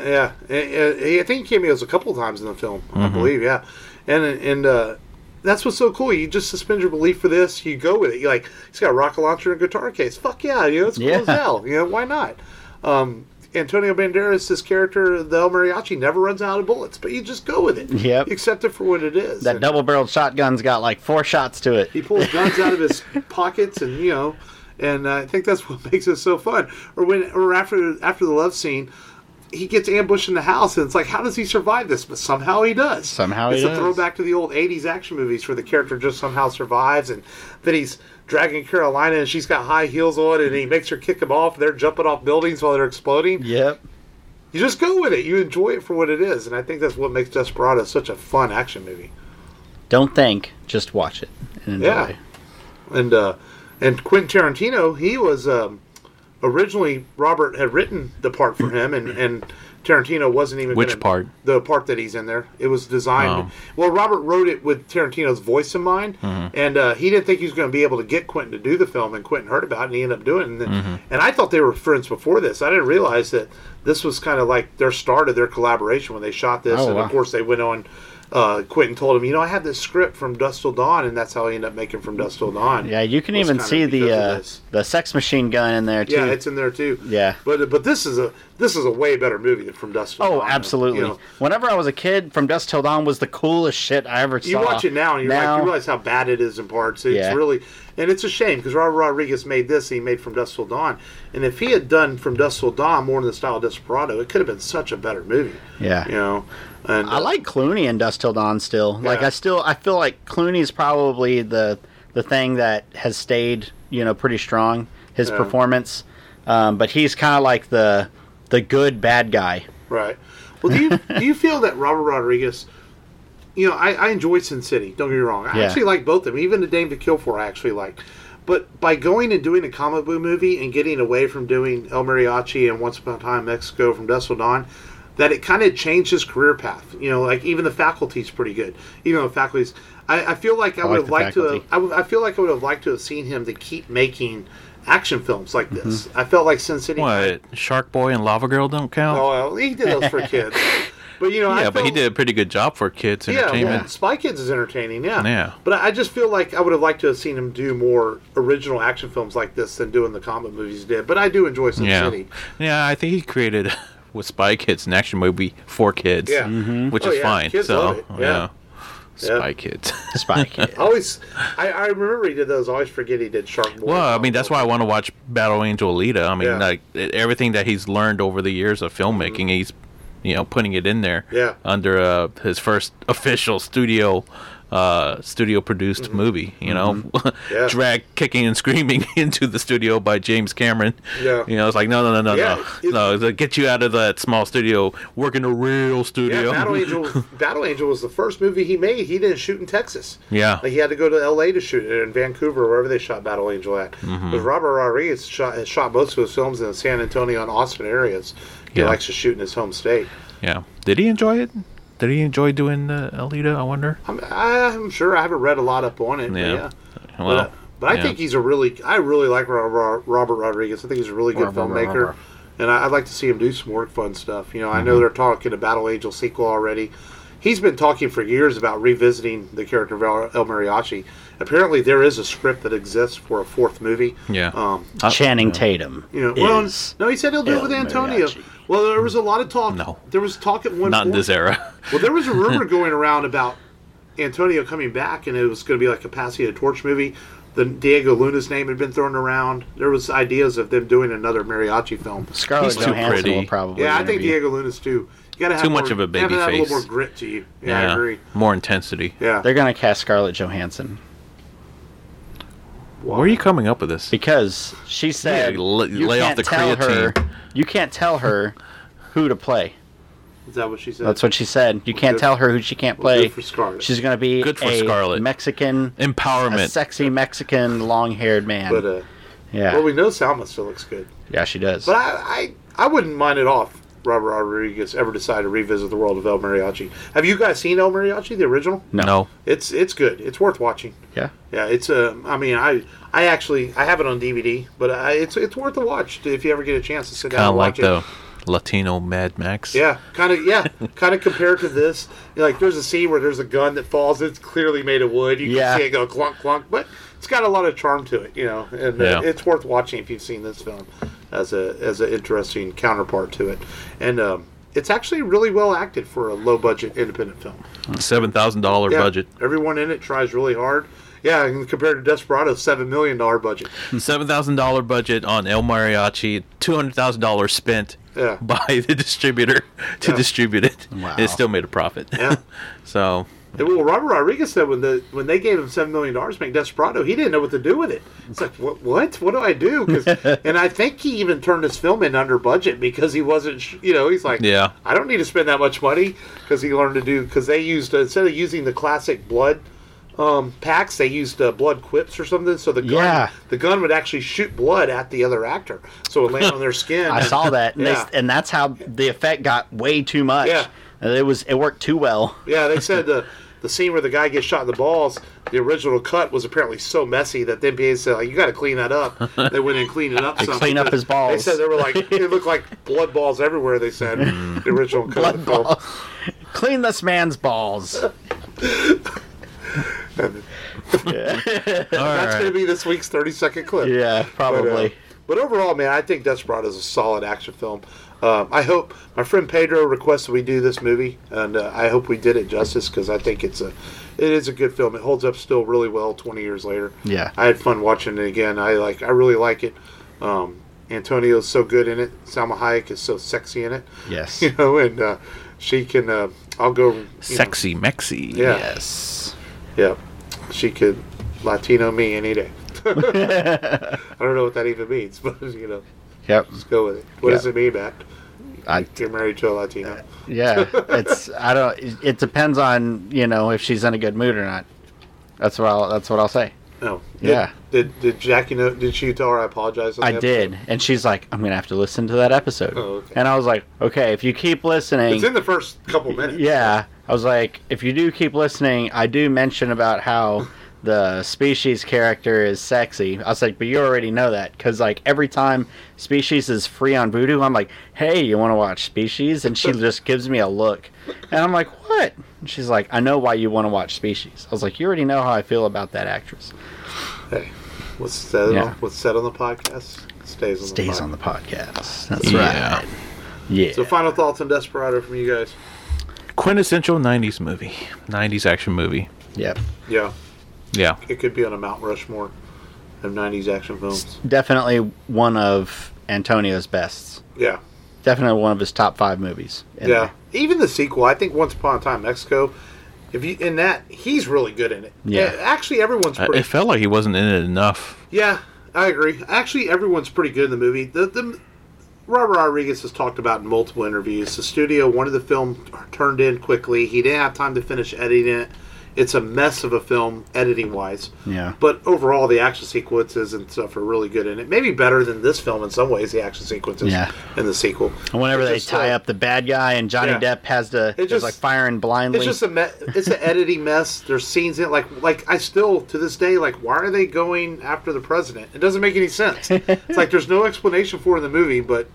I think he cameos a couple of times in the film. Mm-hmm. I believe. Yeah. And that's what's so cool. You just suspend your belief for this. You go with it. You're like, he's got a rocket launcher and a guitar case. Fuck yeah. It's cool as hell. Why not? Antonio Banderas, this character, the El Mariachi, never runs out of bullets, but you just go with it. Yep. You accept it for what it is. That double-barreled shotgun's got like 4 shots to it. He pulls guns out of his pockets, and and I think that's what makes it so fun. Or after the love scene, he gets ambushed in the house, and it's like, how does he survive this? But somehow he does. It's a throwback to the old 80s action movies where the character just somehow survives, and then he's dragging Carolina, and she's got high heels on, and he makes her kick him off, and they're jumping off buildings while they're exploding. Yep. You just go with it. You enjoy it for what it is, and I think that's what makes Desperado such a fun action movie. Don't think, just watch it and enjoy. Yeah. And Quentin Tarantino, he was originally Robert had written the part for him, and Tarantino wasn't even Which part? The part that he's in there. It was designed. Well, Robert wrote it with Tarantino's voice in mind, and he didn't think he was going to be able to get Quentin to do the film, and Quentin heard about it, and he ended up doing it. And I thought they were friends before this. I didn't realize that this was kind of like their start of their collaboration when they shot this, of course they went on. Quentin told him, I have this script from Dusk Till Dawn, and that's how he ended up making From Dusk Till Dawn. Yeah, you can even see the sex machine gun in there too. Yeah, it's in there too. Yeah, but this is this is a way better movie than From Dusk Till Dawn. Oh, absolutely. You know, Whenever I was a kid, From Dusk Till Dawn was the coolest shit I ever saw. you watch it now and you're like, you realize how bad it is in parts. It's really, and it's a shame because Robert Rodriguez made this and he made From Dusk Till Dawn. And if he had done From Dusk Till Dawn more in the style of Desperado, it could have been such a better movie. Yeah. You know, and I like Clooney in Dusk Till Dawn still. Like I feel like Clooney's probably the thing that has stayed, pretty strong. His performance, but he's kind of like the good bad guy. Right. Well, do you feel that Robert Rodriguez? I enjoy Sin City. Don't get me wrong. I actually like both of them. Even The Dame to Kill For, I actually like. But by going and doing a comic book movie and getting away from doing El Mariachi and Once Upon a Time in Mexico From Dusk Till Dawn, that it kind of changed his career path. Like even The Faculty's pretty good. Even though The Faculty's, I feel like I would have liked to. I feel like I would have liked to have seen him to keep making action films like this. I felt like Sin City. What? Shark Boy and Lava Girl don't count? Oh, well, he did those for kids. But but he did a pretty good job for kids entertainment. Yeah, Spy Kids is entertaining. Yeah. Yeah. But I just feel like I would have liked to have seen him do more original action films like this than doing the comic movies he did. But I do enjoy Sin City. Yeah, I think he created with Spy Kids an action movie for kids. Yeah. Which is fine. Kids love it. Yeah. Spy Kids. Spy Kids. I remember he did those. I always forget he did Shark Boy. Well, I mean, that's why I want to watch Battle Angel Alita. I mean, like everything that he's learned over the years of filmmaking, he's putting it in there. Yeah. Under his first official studio produced movie. Drag kicking and screaming into the studio by James Cameron. Yeah. It's like no, it's like, get you out of that small studio, work in a real studio. Yeah, Battle Angel was the first movie he made. He didn't shoot in Texas. Yeah. Like he had to go to L.A. to shoot it, in Vancouver, wherever they shot Battle Angel at. Because Robert Rodriguez has shot most of his films in the San Antonio and Austin areas. He likes to shoot in his home state. Yeah. Did he enjoy it? Did he enjoy doing Alita, I wonder? I'm sure. I haven't read a lot up on it. Yeah. But I think I really like Robert Rodriguez. I think he's a really good filmmaker. And I'd like to see him do some more fun stuff. I know they're talking a Battle Angel sequel already. He's been talking for years about revisiting the character of El Mariachi. Apparently, there is a script that exists for a fourth movie. Yeah. Channing Tatum. No, he said he'll do it with Antonio. Mariachi. Well, there was a lot of talk. No. There was talk at one point. Not in this era. Well, there was a rumor going around about Antonio coming back, and it was going to be like a Passing the Torch movie. The Diego Luna's name had been thrown around. There was ideas of them doing another mariachi film. Scarlett He's too Johansson pretty. will probably. Yeah, I think interview. Diego Luna's too. You gotta have Too much of a baby have a face. little more grit to you. Yeah, I agree. More intensity. Yeah. They're gonna cast Scarlett Johansson Where are you coming up with this? because she said Yeah, lay off can't the tell her. creatine. You can't tell her who to play. Is that what she said? That's what she said. You can't Good. tell her who she can't Well, play. good for Scarlett. She's gonna be Good for a Scarlett. Mexican, a Empowerment. sexy Mexican, long-haired man. But yeah, well, we know Salma still looks good. yeah, she does. But I wouldn't mind it off. Robert Rodriguez ever decided to revisit the world of El Mariachi. Have you guys seen El Mariachi, the original? No. It's good. It's worth watching. yeah, Yeah, it's I mean, I actually I have it on DVD, but it's worth a watch if you ever get a chance to sit down Kind of and like watch it. the Latino Mad Max. Yeah, kind of compared to this. Like, there's a scene where there's a gun that falls. It's clearly made of wood. You Yeah. can see it go clunk clunk, but it's got a lot of charm to it, and Yeah. it's worth watching if you've seen this film as an interesting counterpart to it, and it's actually really well acted for a low budget independent film. $7,000 Yeah, budget. everyone in it tries really hard. Yeah, and compared to Desperado's $7 million budget. $7,000 budget on El Mariachi. $200,000 spent Yeah. by the distributor to distribute it. Wow. And it still made a profit. Yeah. So And well, Robert Rodriguez said when they gave him $7 million to make Desperado, he didn't know what to do with it. It's like, what do I do? 'Cause, and I think he even turned his film in under budget because he wasn't, he's like, Yeah. I don't need to spend that much money because he learned to do, because they used, instead of using the classic blood packs, they used blood quips or something, so the gun would actually shoot blood at the other actor, so it would land on their skin. I saw that, and, Yeah. and that's how the effect got way too much. Yeah. And it worked too well. Yeah, they said the scene where the guy gets shot in the balls, the original cut was apparently so messy that the NBA said, like, you got to clean that up. They went in and cleaned it up. some. clean up his balls. They said they were like, it looked like blood balls everywhere, they said. The original cut of the film. Clean this man's balls. That's going to be this week's 30-second clip. Yeah, probably. But overall, man, I think Desperado is a solid action film. I hope my friend Pedro requested we do this movie, and I hope we did it justice because I think it is a good film. It holds up still really well 20 years later. Yeah. I had fun watching it again. I really like it. Antonio's so good in it. Salma Hayek is so sexy in it. Yes. You know, and she can. I'll go. Sexy Mexi. Yeah. Yes. Yeah. She could Latino me any day. I don't know what that even means, but Yep. let's go with it. What does it mean, Matt? I, You're married to a Latino. yeah. It depends on, if she's in a good mood or not. That's what I'll say. No. Yeah. Did Jackie know? Did she tell her I apologize? I did. And she's like, I'm going to have to listen to that episode. Oh, okay. And I was like, okay, if you keep listening. It's in the first couple minutes. Yeah. I was like, if you do keep listening, I do mention about how the Species character is sexy. I was like, but you already know that. Because, every time Species is free on Vudu, I'm like, hey, you want to watch Species? And she just gives me a look. And I'm like, what? And she's like, I know why you want to watch Species. I was like, you already know how I feel about that actress. Hey, what's said on the podcast stays on the podcast. That's Yeah. right. Yeah. So final thoughts on Desperado from you guys? Quintessential 90s movie. 90s action movie. Yep. Yeah. Yeah. It could be on a Mount Rushmore of 90s action films. Definitely one of Antonio's bests. Yeah. Definitely one of his top 5 movies. Yeah. Even the sequel, I think Once Upon a Time Mexico, he's really good in it. Yeah. Actually, everyone's pretty... It felt like he wasn't in it enough. Yeah, I agree. Actually, everyone's pretty good in the movie. The Robert Rodriguez has talked about in multiple interviews. The studio wanted the film turned in quickly. He didn't have time to finish editing it. It's a mess of a film, editing-wise. Yeah. But overall, the action sequences and stuff are really good in it. Maybe better than this film in some ways, the action sequences in the sequel. And whenever they tie up the bad guy and Johnny Depp has to, firing blindly. It's just it's an editing mess. There's scenes in it, like I still, to this day, why are they going after the president? It doesn't make any sense. It's like there's no explanation for it in the movie, but,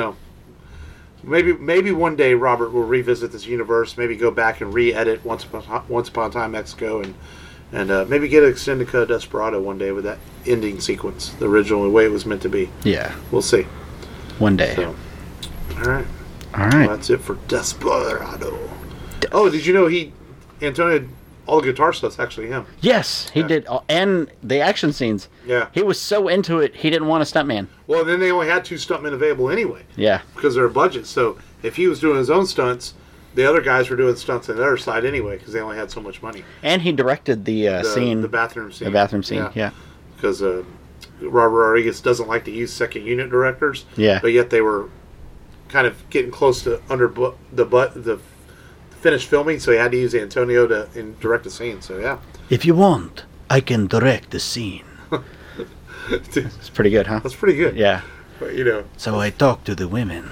Maybe one day Robert will revisit this universe, maybe go back and re-edit Once Upon a Time Mexico, and maybe get an extended cut of Desperado one day with that ending sequence, the original way it was meant to be. Yeah. We'll see. One day. So, all right. Well, that's it for Desperado. Oh, did you know Antonio, all the guitar stuff's actually him? Yes, he did. And the action scenes. Yeah. He was so into it, he didn't want a stuntman. Well, then they only had 2 stuntmen available anyway. Yeah. Because of their budget. So if he was doing his own stunts, the other guys were doing stunts on the other side anyway because they only had so much money. And he directed the scene. The bathroom scene. The bathroom scene, yeah. Because Robert Rodriguez doesn't like to use second unit directors. Yeah. But yet they were kind of getting close to the finished filming, so he had to use Antonio to direct the scene. So, yeah. If you want, I can direct the scene. It's pretty good, huh? That's pretty good. Yeah. But, So I talk to the women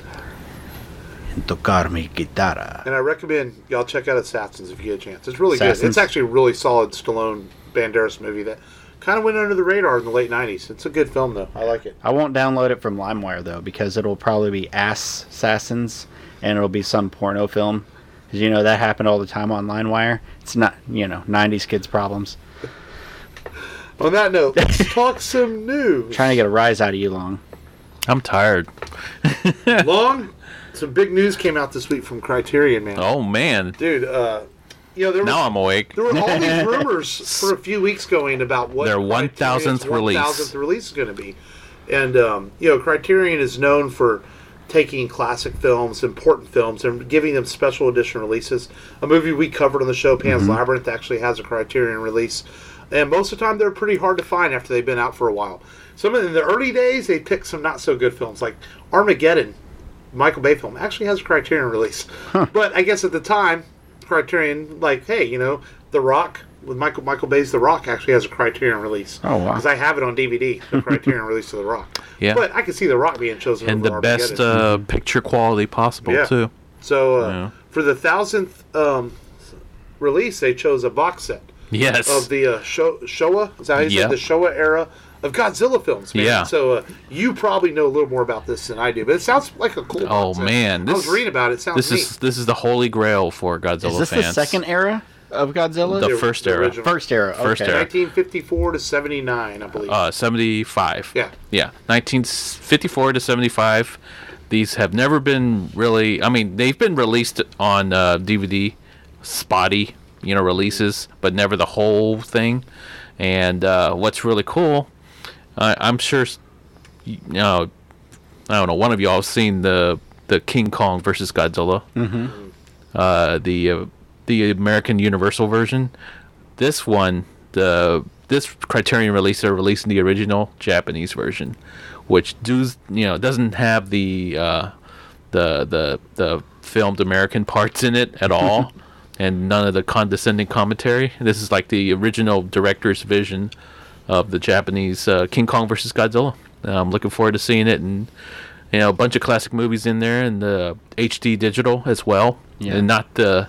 and tocar mi guitarra. And I recommend y'all check out Assassins if you get a chance. It's really Assassins. good. It's actually a really solid Stallone Banderas movie that kind of went under the radar in the late 90s. It's a good film, though. I like it. I won't download it from LimeWire, though, because it'll probably be Assassins, and it'll be some porno film. Because, that happened all the time on LimeWire. It's not, 90s kids' problems. On that note, let's talk some news. Trying to get a rise out of you, Long. I'm tired. Long, some big news came out this week from Criterion, man. Oh, man. Dude, Now I'm awake. There were all these rumors for a few weeks going about what their 1,000th release. 1,000th release is going to be. And, Criterion is known for taking classic films, important films, and giving them special edition releases. A movie we covered on the show, Pan's Labyrinth, actually has a Criterion release. And most of the time, they're pretty hard to find after they've been out for a while. Some in the early days, they picked some not so good films, like Armageddon, Michael Bay film, actually has a Criterion release. But I guess at the time, Criterion, hey, The Rock, with Michael Bay's The Rock actually has a Criterion release. Oh, wow. Because I have it on DVD, the Criterion release of The Rock. Yeah. But I can see The Rock being chosen And over the best Armageddon. picture quality possible, too. So, for the 1,000th release, they chose a box set. Yes. Of the Showa, is that how you say it? The Showa era of Godzilla films, man. Yeah. So you probably know a little more about this than I do, but it sounds like a cool Oh, concept. man. I was reading about it. It sounds neat. This is the holy grail for Godzilla Is this fans. the second era? of Godzilla? The first era. original. First era. First okay. era. 1954 to 79, I believe. 75. Yeah. Yeah. 1954 to 75. These have never been really. I mean, they've been released on DVD, spotty, releases, but never the whole thing. And what's really cool, I'm sure, I don't know, one of y'all have seen the King Kong versus Godzilla. Mm-hmm. The American Universal version. This one, this Criterion release, they're releasing the original Japanese version, which doesn't have the filmed American parts in it at all, and none of the condescending commentary. This is like the original director's vision of the Japanese King Kong versus Godzilla. I'm looking forward to seeing it, and a bunch of classic movies in there, and the HD digital as well, and not the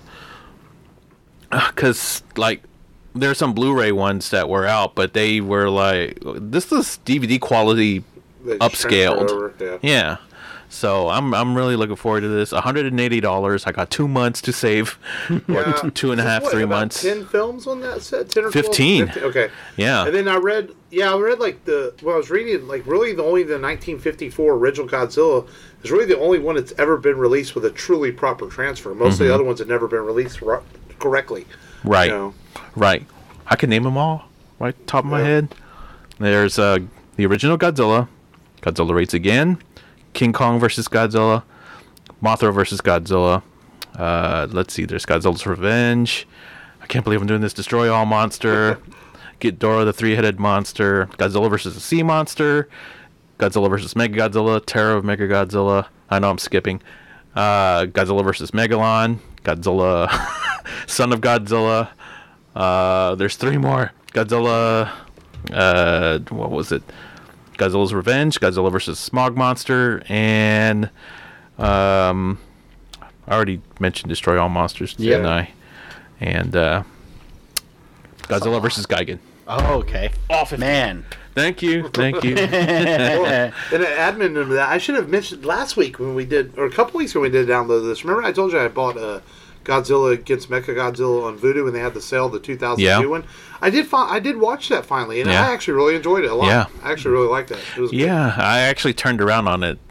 because like there's some Blu-ray ones that were out, but they were like this is DVD quality They upscaled. transferred over, Yeah. So I'm really looking forward to this. $180. I got 2 months to save. Yeah. Or two and a half, What, 3 about months. 10 films on that set? 10 or 12? 15. Okay. Yeah. And then I read like I was reading, like really the 1954 original Godzilla is really the only one that's ever been released with a truly proper transfer. Most of the other ones have never been released correctly. Right. You know? Right. I can name them all right top of my Yeah. head. There's the original Godzilla, Godzilla Rates Again, King Kong versus Godzilla, Mothra versus Godzilla. Let's see, there's Godzilla's Revenge. I can't believe I'm doing this. Destroy All Monster, Ghidorah the Three-Headed Monster, Godzilla versus the Sea Monster, Godzilla versus Mechagodzilla, Terror of Mechagodzilla. I know I'm skipping. Godzilla versus Megalon, Godzilla, Son of Godzilla. There's 3 more. Godzilla. What was it? Godzilla's Revenge, Godzilla vs. Smog Monster, and I already mentioned Destroy All Monsters, didn't I? And Godzilla vs. Gigan. Oh, okay. Man. Thank you. Well, and an admin of that, I should have mentioned last week when we did, or a couple weeks ago when we did download this. Remember I told you I bought Godzilla against Mechagodzilla on Vudu when they had the sale, the 2002 one? I did watch that finally, and I actually really enjoyed it a lot. Yeah. I actually really liked that. It was good. Yeah, I actually turned around on it.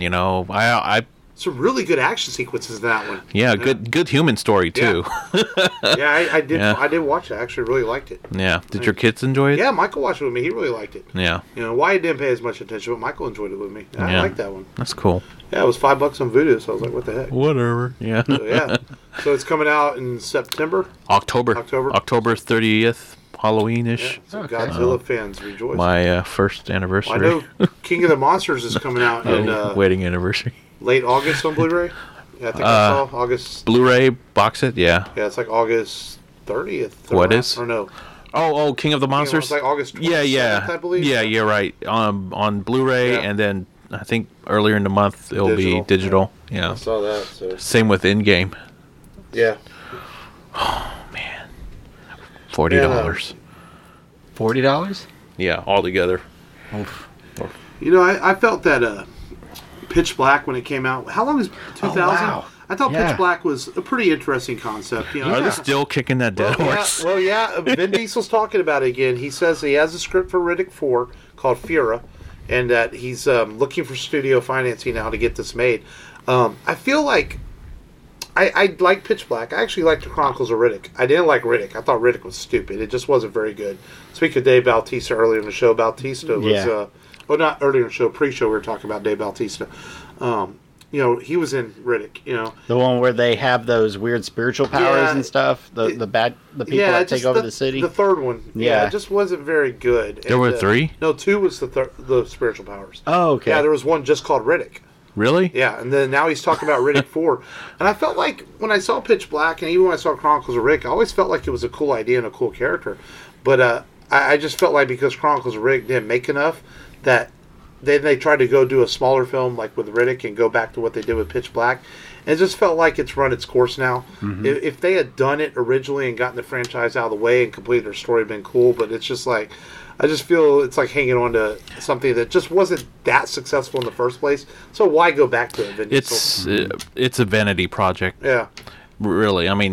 I Some really good action sequences in that one. good human story too. Yeah, I did. Yeah. I did watch it. I actually really liked it. Yeah. Did your kids enjoy it? Yeah, Michael watched it with me. He really liked it. Yeah. Wyatt didn't pay as much attention, but Michael enjoyed it with me. I liked that one. That's cool. Yeah, it was $5 on Vudu, so I was like, "What the heck?" Whatever. Yeah. So, yeah. So it's coming out in September. October. October. October 30th, Halloween-ish. Yeah, so Godzilla fans rejoice. My first anniversary. I know King of the Monsters is coming out in wedding anniversary. late August on Blu-ray. Yeah, I think I saw August. Blu-ray box set, yeah. Yeah, it's like August 30th. What is? Or no. Oh, King of the Monsters. It's like August 27th, yeah. I believe. Yeah, you're right. On Blu-ray, Yeah. and then I think earlier in the month it'll be digital. I Yeah. saw that. So Same with in-game. yeah. Man, $40. $40? Yeah, all together. I felt that Pitch Black when it came out. How long was 2000? wow. I thought Yeah. Pitch Black was a pretty interesting concept. Are they still kicking that dead horse? Well, yeah. Vin Diesel's talking about it again. He says he has a script for Riddick 4 called Fura, and that he's looking for studio financing now to get this made. I feel like I like Pitch Black. I actually liked the Chronicles of Riddick. I didn't like Riddick. I thought Riddick was stupid. It just wasn't very good. Speaking of Dave Bautista earlier in the show, Bautista was... Yeah. well, not earlier in the show, pre-show we were talking about Dave Bautista. He was in Riddick, The one where they have those weird spiritual powers Yeah. and stuff? The people that take over the city? The third one. Yeah. It just wasn't very good. There were 3? No, 2 was the spiritual powers. Oh, okay. Yeah, there was one just called Riddick. Really? Yeah, and then now he's talking about Riddick 4. And I felt like when I saw Pitch Black, and even when I saw Chronicles of Riddick, I always felt like it was a cool idea and a cool character. But I just felt like because Chronicles of Riddick didn't make enough, that then they tried to go do a smaller film like with Riddick and go back to what they did with Pitch Black. And it just felt like it's run its course now. Mm-hmm. If they had done it originally and gotten the franchise out of the way and completed their story, it'd been cool. But it's just like... I just feel it's like hanging on to something that just wasn't that successful in the first place. So why go back to it? Vin Diesel? It's a vanity project. Yeah. Really. I mean,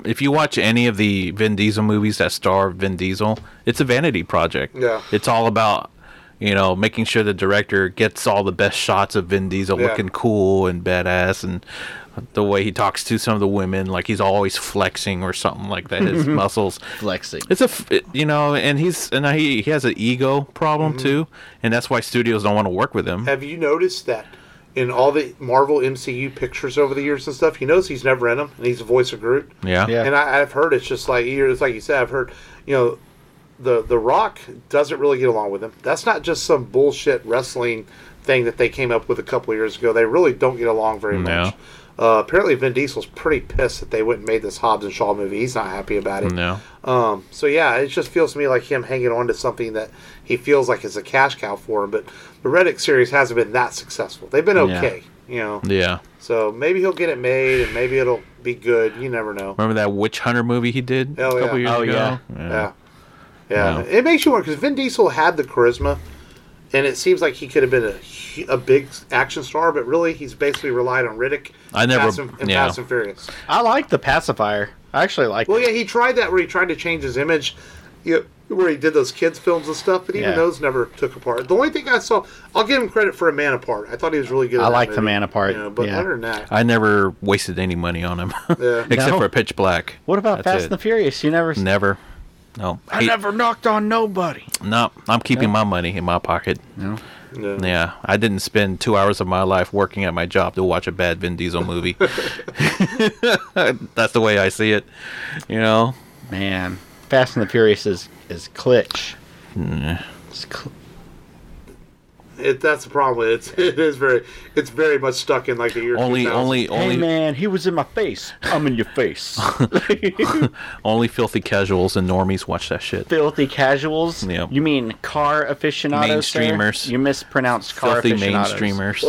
if you watch any of the Vin Diesel movies that star Vin Diesel, it's a vanity project. Yeah. It's all about, making sure the director gets all the best shots of Vin Diesel looking cool and badass, and the way he talks to some of the women, like he's always flexing or something like that. His muscles Flexing. It's and he has an ego problem too, and that's why studios don't want to work with him. Have you noticed that in all the Marvel MCU pictures over the years and stuff, he knows he's never in them, and he's the voice of Groot. Yeah. And I've heard it's just like like you said. I've heard the Rock doesn't really get along with him. That's not just some bullshit wrestling thing that they came up with a couple of years ago. They really don't get along very much. Apparently, Vin Diesel's pretty pissed that they went and made this Hobbs and Shaw movie. He's not happy about it. No. So yeah, it just feels to me like him hanging on to something that he feels like is a cash cow for him. But the Riddick series hasn't been that successful. They've been okay, Yeah. So maybe he'll get it made, and maybe it'll be good. You never know. Remember that Witch Hunter movie he did a couple years ago? Yeah. No. It makes you wonder because Vin Diesel had the charisma, and it seems like he could have been a big action star, but really he's basically relied on Riddick. Fast and Furious. I like the pacifier. I actually like. Well, yeah, he tried that where he tried to change his image, where he did those kids films and stuff, but even those never took apart. The only thing I saw, I'll give him credit for A Man Apart. I thought he was really good. I like The Man Apart. But other than that, I never wasted any money on him, except for Pitch Black. What about Fast and the Furious? You never? Never. No. I never knocked on nobody. No, I'm keeping my money in my pocket. No. Yeah, I didn't spend 2 hours of my life working at my job to watch a bad Vin Diesel movie. That's the way I see it, Man, Fast and the Furious is glitch. That's the problem. It's very much stuck in like the year 2000. Hey man, he was in my face. I'm in your face. Only filthy casuals and normies watch that shit. Filthy casuals? Yeah. You mean car aficionados? Mainstreamers. You mispronounced car filthy aficionados. mainstreamers.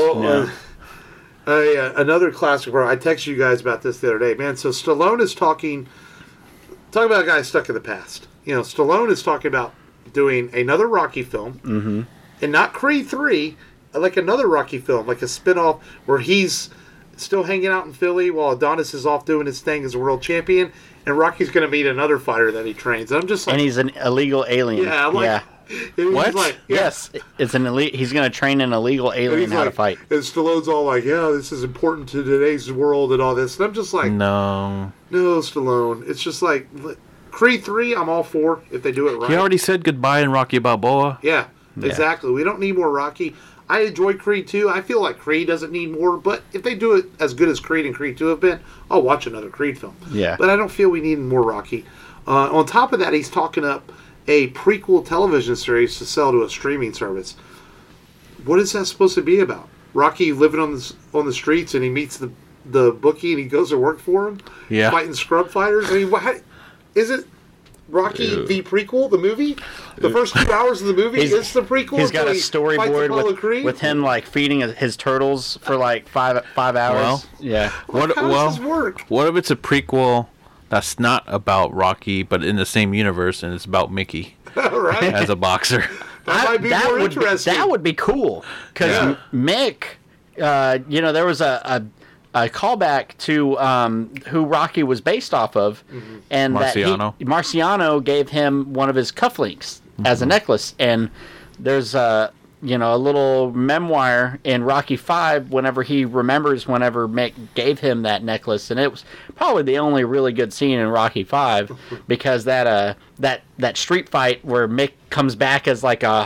Well, another classic. Where I texted you guys about this the other day, man. So Stallone is talking about a guy stuck in the past. Stallone is talking about doing another Rocky film, and not Creed 3, like another Rocky film, like a spin-off where he's still hanging out in Philly while Adonis is off doing his thing as a world champion, and Rocky's going to meet another fighter that he trains. And I'm just like, and he's an illegal alien. Yeah, I'm like, what? Like, Yes, it's an elite. He's going to train an illegal alien how to fight. And Stallone's all like, "Yeah, this is important to today's world and all this." And I'm just like, no, Stallone. It's just like Creed 3. I'm all for if they do it right. He already said goodbye in Rocky Balboa. Yeah, exactly. We don't need more Rocky. I enjoy Creed 2. I feel like Creed doesn't need more, but if they do it as good as Creed and Creed 2 have been, I'll watch another Creed film. Yeah. But I don't feel we need more Rocky. On top of that, he's talking up a prequel television series to sell to a streaming service. What is that supposed to be about? Rocky living on the streets and he meets the bookie and he goes to work for him? Yeah. Fighting scrub fighters? I mean, is it Rocky the prequel, the movie? The first 2 hours of the movie is the prequel? He's got a storyboard with him like feeding his turtles for like five hours. Well, yeah. How does this work? What if it's a prequel that's not about Rocky, but in the same universe, and it's about Mickey Right? as a boxer? That might be more interesting. That would be cool because Mick, there was a callback to who Rocky was based off of, and Marciano. Marciano gave him one of his cufflinks as a necklace, and there's a little memoir in Rocky V whenever he remembers whenever Mick gave him that necklace, and it was probably the only really good scene in Rocky V because that street fight where Mick comes back as like a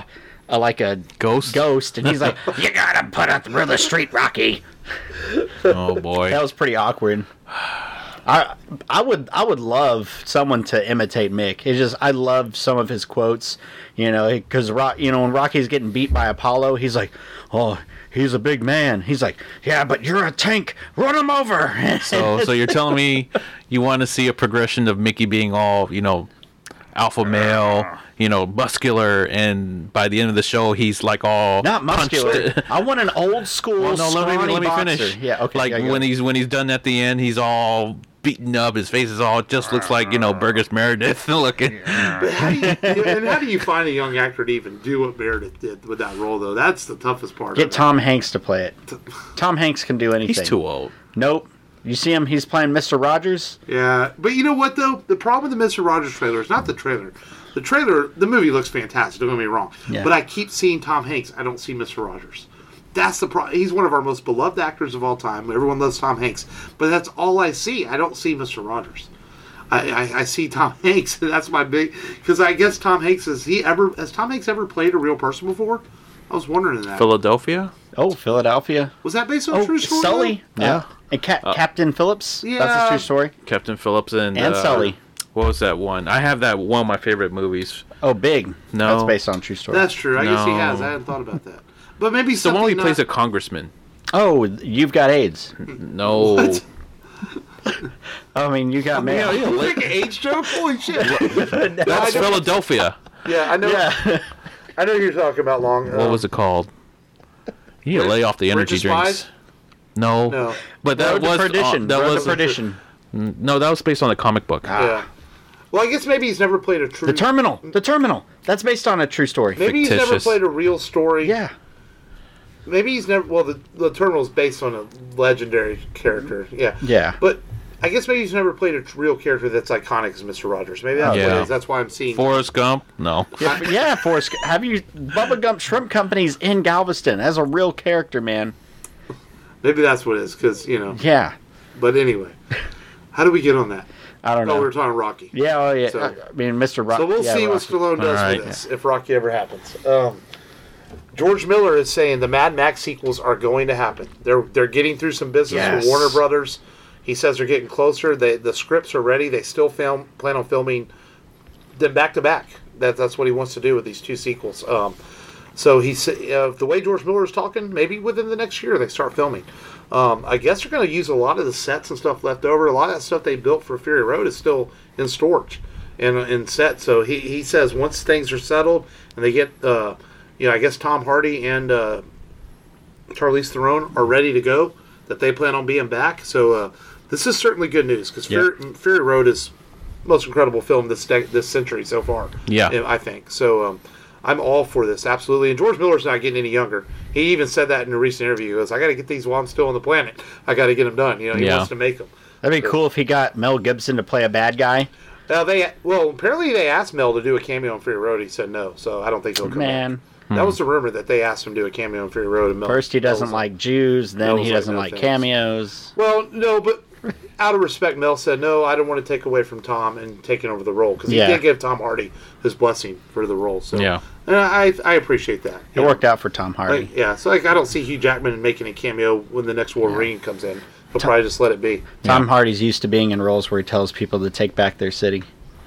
ghost, and he's like, "You gotta put up through the street, Rocky." Oh boy, that was pretty awkward. I would love someone to imitate Mick. It's just I love some of his quotes, because when Rocky's getting beat by Apollo, he's like, "Oh, he's a big man." He's like, "Yeah, but you're a tank. Run him over." So you're telling me you want to see a progression of Mickey being all alpha male, muscular, and by the end of the show he's like all not muscular. I want an old school. Well, no, let me boxer. finish. Yeah, okay. Like when he's done at the end, he's all beaten up. His face is all just looks like Burgess Meredith looking. But how do you find a young actor to even do what Meredith did with that role though? That's the toughest part. Get Tom Hanks to play it. Tom Hanks can do anything. He's too old. Nope. You see him? He's playing Mr. Rogers. Yeah, but you know what though? The problem with the Mr. Rogers trailer is not the trailer. The trailer, the movie looks fantastic. Don't get me wrong. Yeah. But I keep seeing Tom Hanks. I don't see Mr. Rogers. That's the problem. He's one of our most beloved actors of all time. Everyone loves Tom Hanks, but that's all I see. I don't see Mr. Rogers. I see Tom Hanks, and that's my big. Because I guess Tom Hanks has Tom Hanks ever played a real person before? I was wondering that. Philadelphia. Oh, Philadelphia. Was that based on a true story? Sully. Yeah. And Captain Phillips. Yeah. That's a true story. Captain Phillips and Sully. What was that one? I have that one of my favorite movies. Oh, Big. No. That's based on a true story. That's true. I guess he No. has. I hadn't thought about that. But maybe It's the something one where he not- plays a congressman. Oh, You've Got AIDS. No. What? I mean, You Got Mail. You make an age joke? Holy shit! That's Philadelphia. Yeah, I know. Yeah. I know you're talking about long. What was it called? You need to lay off the energy Bridge of drinks. Spies? No. No. But that Road to was Perdition. that Road was to Perdition. no, that was based on a comic book. Yeah. Well, I guess maybe he's never played a true. The Terminal. The Terminal. That's based on a true story. Maybe he's never Fictitious. played a real story. Yeah. Maybe he's never. Well, the Terminal is based on a legendary character. Yeah. Yeah. But I guess maybe he's never played a real character that's iconic as Mr. Rogers. Maybe that's what Yeah. it is. That's why I'm seeing. Forrest Gump? No. Yeah, Forrest. Have you Bubba Gump Shrimp Company's in Galveston as a real character, man? Maybe that's what it is. Because Yeah. But anyway, how do we get on that? I don't Oh, we know. were talking Rocky. Yeah, oh yeah. So- I mean, Mr. Rock. So we'll yeah, see what Rocky. Stallone does Alright. with this if Rocky ever happens. George Miller is saying the Mad Max sequels are going to happen. They're getting through some business Yes. with Warner Brothers. He says they're getting closer. The scripts are ready. They still plan on filming them back to back. That's what he wants to do with these two sequels. So he said the way George Miller is talking, maybe within the next year they start filming. I guess they're going to use a lot of the sets and stuff left over. A lot of that stuff they built for Fury Road is still in storage and in set. So he says once things are settled and they get, I guess Tom Hardy and Charlize Theron are ready to go, that they plan on being back. So this is certainly good news because Fury Road is the most incredible film this century so far. Yeah. I think so. I'm all for this, absolutely. And George Miller's not getting any younger. He even said that in a recent interview. He goes, I got to get these while I'm still on the planet. I got to get them done. He Yeah. wants to make them. That'd be cool if he got Mel Gibson to play a bad guy. Apparently they asked Mel to do a cameo on Fury Road. He said no, so I don't think he'll come Man. back. That was the rumor that they asked him to do a cameo on Fury Road. And Mel, First he doesn't Mel was like Jews, then Mel he was doesn't no like thanks. cameos. Well, no, but out of respect, Mel said, no, I don't want to take away from Tom and taking over the role. Because he Yeah. did give Tom Hardy his blessing for the role. So Yeah. I appreciate that. It worked out for Tom Hardy. So I don't see Hugh Jackman making a cameo when the next Wolverine comes in. He'll probably just let it be. Tom Hardy's used to being in roles where he tells people to take back their city.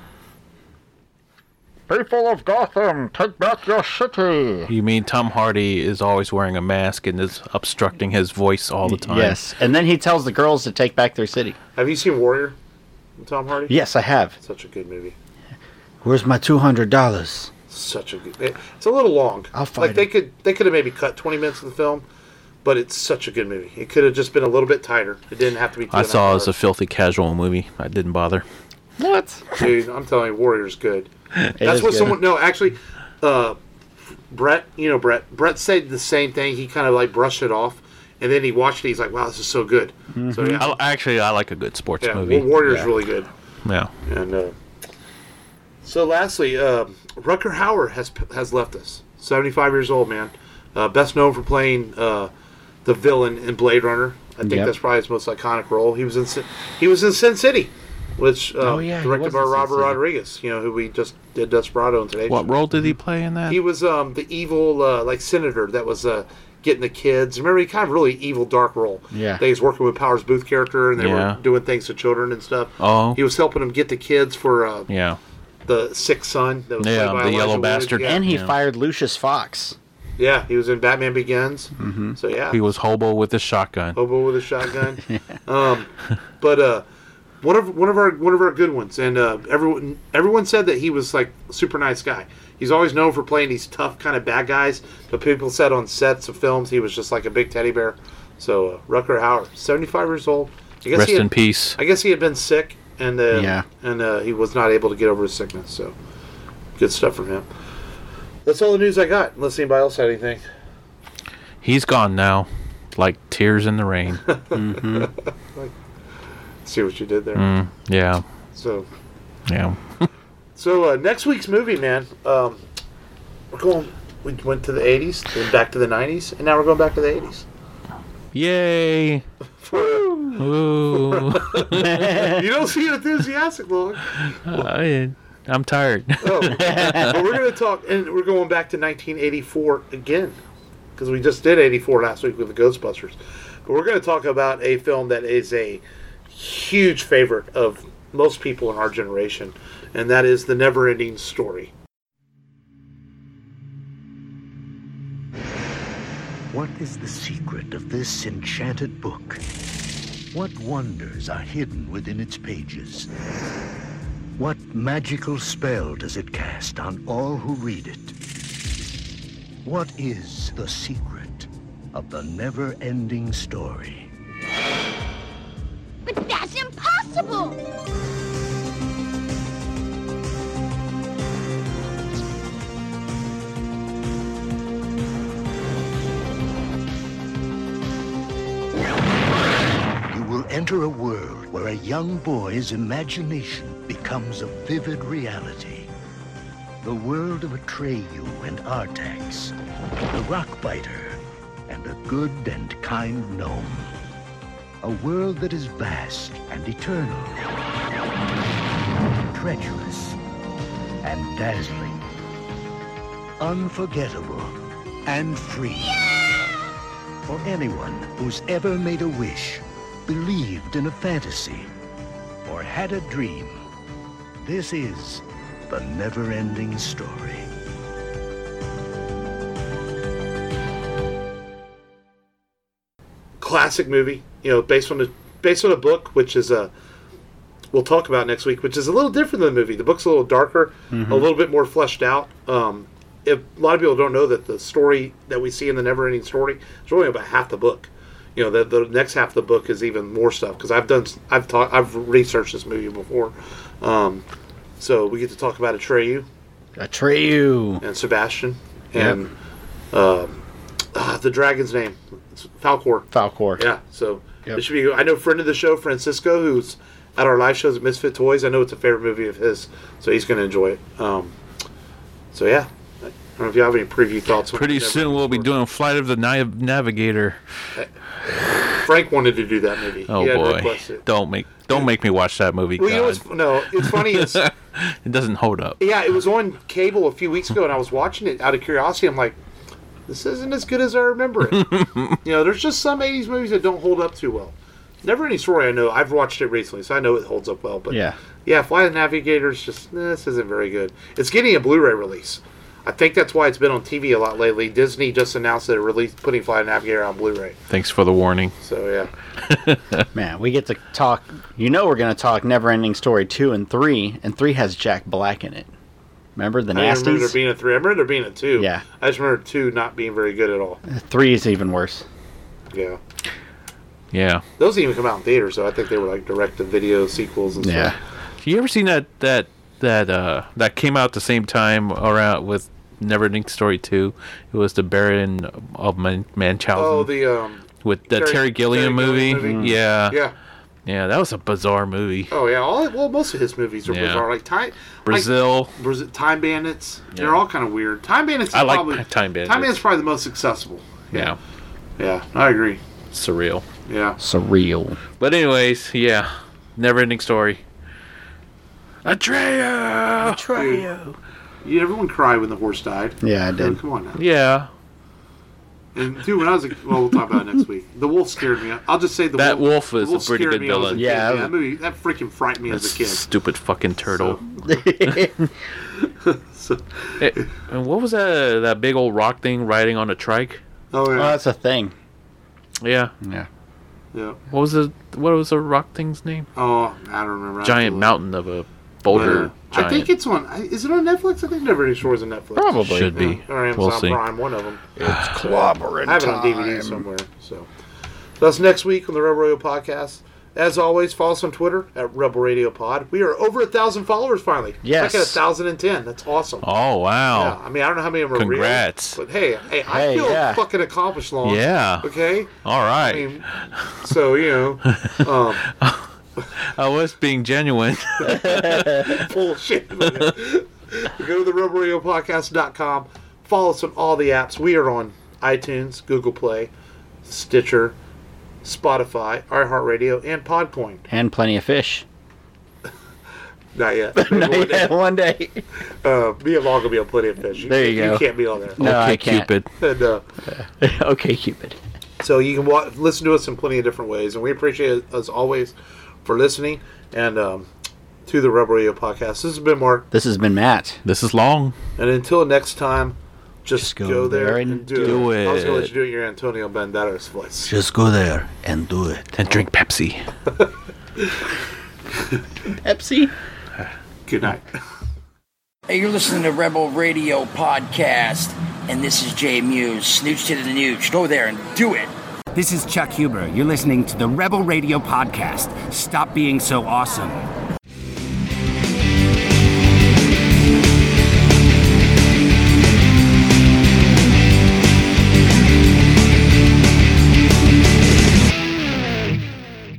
People of Gotham, take back your city. You mean Tom Hardy is always wearing a mask and is obstructing his voice all the time? Yes, and then he tells the girls to take back their city. Have you seen Warrior with Tom Hardy? Yes, I have. Such a good movie. Where's my $200? Such a good. It's a little long. I'll find they could have maybe cut 20 minutes of the film, but it's such a good movie. It could have just been a little bit tighter. It didn't have to be. I saw it as a 2.5 filthy casual movie. I didn't bother. What? hours. Dude, I'm telling you, Warrior's good. That's is what good. someone. No, actually, Brett. You know Brett. Brett said the same thing. He kind of like brushed it off, and then he watched it. He's like, "Wow, this is so good." So yeah, I like a good sports yeah. movie. Warrior's really good. Yeah. And so, lastly, Rutger Hauer has left us. 75 years old, man. Best known for playing the villain in Blade Runner. I think Yep. that's probably his most iconic role. He was in Sin City, which he was directed by in Sin Robert City. Rodriguez. Who we just did Desperado in today. What role did he play in that? He was the evil like senator that was getting the kids. Remember, he kind of really evil, dark role. Yeah. They was working with Powers Booth character, and they Yeah. were doing things to children and stuff. Oh. He was helping them get the kids for Yeah. the sick son. That was Yeah, played by the Elijah yellow Wood. bastard. Yeah. And he Yeah. fired Lucius Fox. Yeah, he was in Batman Begins. Mm-hmm. So yeah, He was hobo with a shotgun. hobo with a shotgun. But one of our good ones, and everyone said that he was like a super nice guy. He's always known for playing these tough kind of bad guys, but people said on sets of films he was just like a big teddy bear. So Rutger Hauer, 75 years old. I guess Rest he had, in peace. I guess he had been sick, and Yeah. he was not able to get over his sickness. So good stuff from him. That's all the news I got. Unless anybody else had anything. He's gone now, like tears in the rain. See what you did there. Yeah. So, Yeah. next week's movie, man. We went to the 80s, then back to the 90s, and now we're going back to the 80s. Yay. Ooh. You don't seem enthusiastic, Lord. I'm tired. Oh, well, we're going to talk, and we're going back to 1984 again, because we just did 84 last week with the Ghostbusters. But we're going to talk about a film that is a huge favorite of most people in our generation, and that is The Never-Ending Story. What is the secret of this enchanted book? What wonders are hidden within its pages? What magical spell does it cast on all who read it? What is the secret of the never-ending story? But that's impossible! Enter a world where a young boy's imagination becomes a vivid reality. The world of Atreyu and Artax, the Rockbiter, and a good and kind gnome. A world that is vast and eternal, treacherous and dazzling, unforgettable and free. For anyone who's ever made a wish, believed in a fantasy, or had a dream, this is the never-ending story. Classic movie, based on a book, which is we'll talk about next week, which is a little different than the movie. The book's a little darker, a little bit more fleshed out. If a lot of people don't know that the story that we see in the Never-Ending Story is only about half the book. The next half of the book is even more stuff because I've researched this movie before, so we get to talk about Atreyu and Sebastian and the dragon's name, it's Falkor. Yeah, so it should be. I know friend of the show Francisco, who's at our live shows at Misfit Toys. I know it's a favorite movie of his, so he's going to enjoy it. So yeah. I don't know if you have any preview thoughts. Pretty soon we'll be doing Flight of the Navigator. Frank wanted to do that movie. Oh boy! Don't make me watch that movie. Well, it's funny. It's, it doesn't hold up. Yeah, it was on cable a few weeks ago, and I was watching it out of curiosity. I'm like, this isn't as good as I remember it. There's just some '80s movies that don't hold up too well. Never-Ending Story, I know. I've watched it recently, so I know it holds up well. But yeah, Flight of the Navigator's just this isn't very good. It's getting a Blu-ray release. I think that's why it's been on TV a lot lately. Disney just announced that they're putting Flight of the Navigator on Blu-ray. Thanks for the warning. So, yeah. Man, we get to talk... we're going to talk Never-Ending Story 2 and 3, and 3 has Jack Black in it. Remember the Nasties? I remember there being a 3. I remember there being a 2. Yeah. I just remember 2 not being very good at all. 3 is even worse. Yeah. Yeah. Those didn't even come out in theaters, so I think they were like direct-to-video sequels and stuff. You ever seen that came out at the same time around with Never-Ending Story 2? It was the Baron of Munchausen. Oh, the with the Terry Gilliam movie. Yeah, that was a bizarre movie. Oh yeah, most of his movies are bizarre. Like Brazil, Time Bandits. They're all kind of weird. Time Bandits. I like Time Bandits. Time Bandits is probably the most accessible. Yeah, I agree. Surreal. Yeah, surreal. But anyways, Never-Ending Story. Atreyu. Everyone cried when the horse died. Yeah, I did. Come on now. Yeah. And dude, when I was we'll talk about it next week. The wolf scared me. I'll just say that wolf is a pretty good villain. Yeah, that movie that freaking frightened me as a kid. Stupid fucking turtle. So. And what was that big old rock thing riding on a trike? Oh yeah, that's a thing. Yeah. What was the rock thing's name? Oh, I don't remember. Giant mountain of a boulder. I think it's on. Is it on Netflix? I think Never-Ending Story is on Netflix. Probably should be. Or Amazon Prime, one of them. It's clobbering I have it on DVD somewhere. So that's next week on the Rebel Radio Podcast. As always, follow us on Twitter at Rebel Radio Pod. We are over 1,000 followers finally. Yes. Like at 1,010. That's awesome. Oh wow! Yeah. I mean, I don't know how many of them are real. Congrats! But hey, I feel fucking accomplished, Lon. Yeah. Okay. All right. I mean, so I was being genuine. Bullshit. Go to the RebelRadioPodcast.com. Follow us on all the apps. We are on iTunes, Google Play, Stitcher, Spotify, iHeartRadio, and Podcoin. And plenty of fish. Not yet. Not yet, one day. Me and Log will be on Plenty of Fish. There you go. You can't be on there. No, Okay, I can't. Cupid. And, Okay, Cupid. so you can listen to us in plenty of different ways. And we appreciate it, as always, for listening. And to the Rebel Radio Podcast. This has been Mark. This has been Matt. This is long. And until next time, just go there and do it. I was going to let it. you do it in your Antonio Banderas voice. Just go there and do it. And drink Pepsi. Pepsi. Good night. Hey, you're listening to Rebel Radio Podcast, and this is Jay Muse. Snooch to the nooch. Go there and do it. This is Chuck Huber. You're listening to the Rebel Radio Podcast. Stop being so awesome.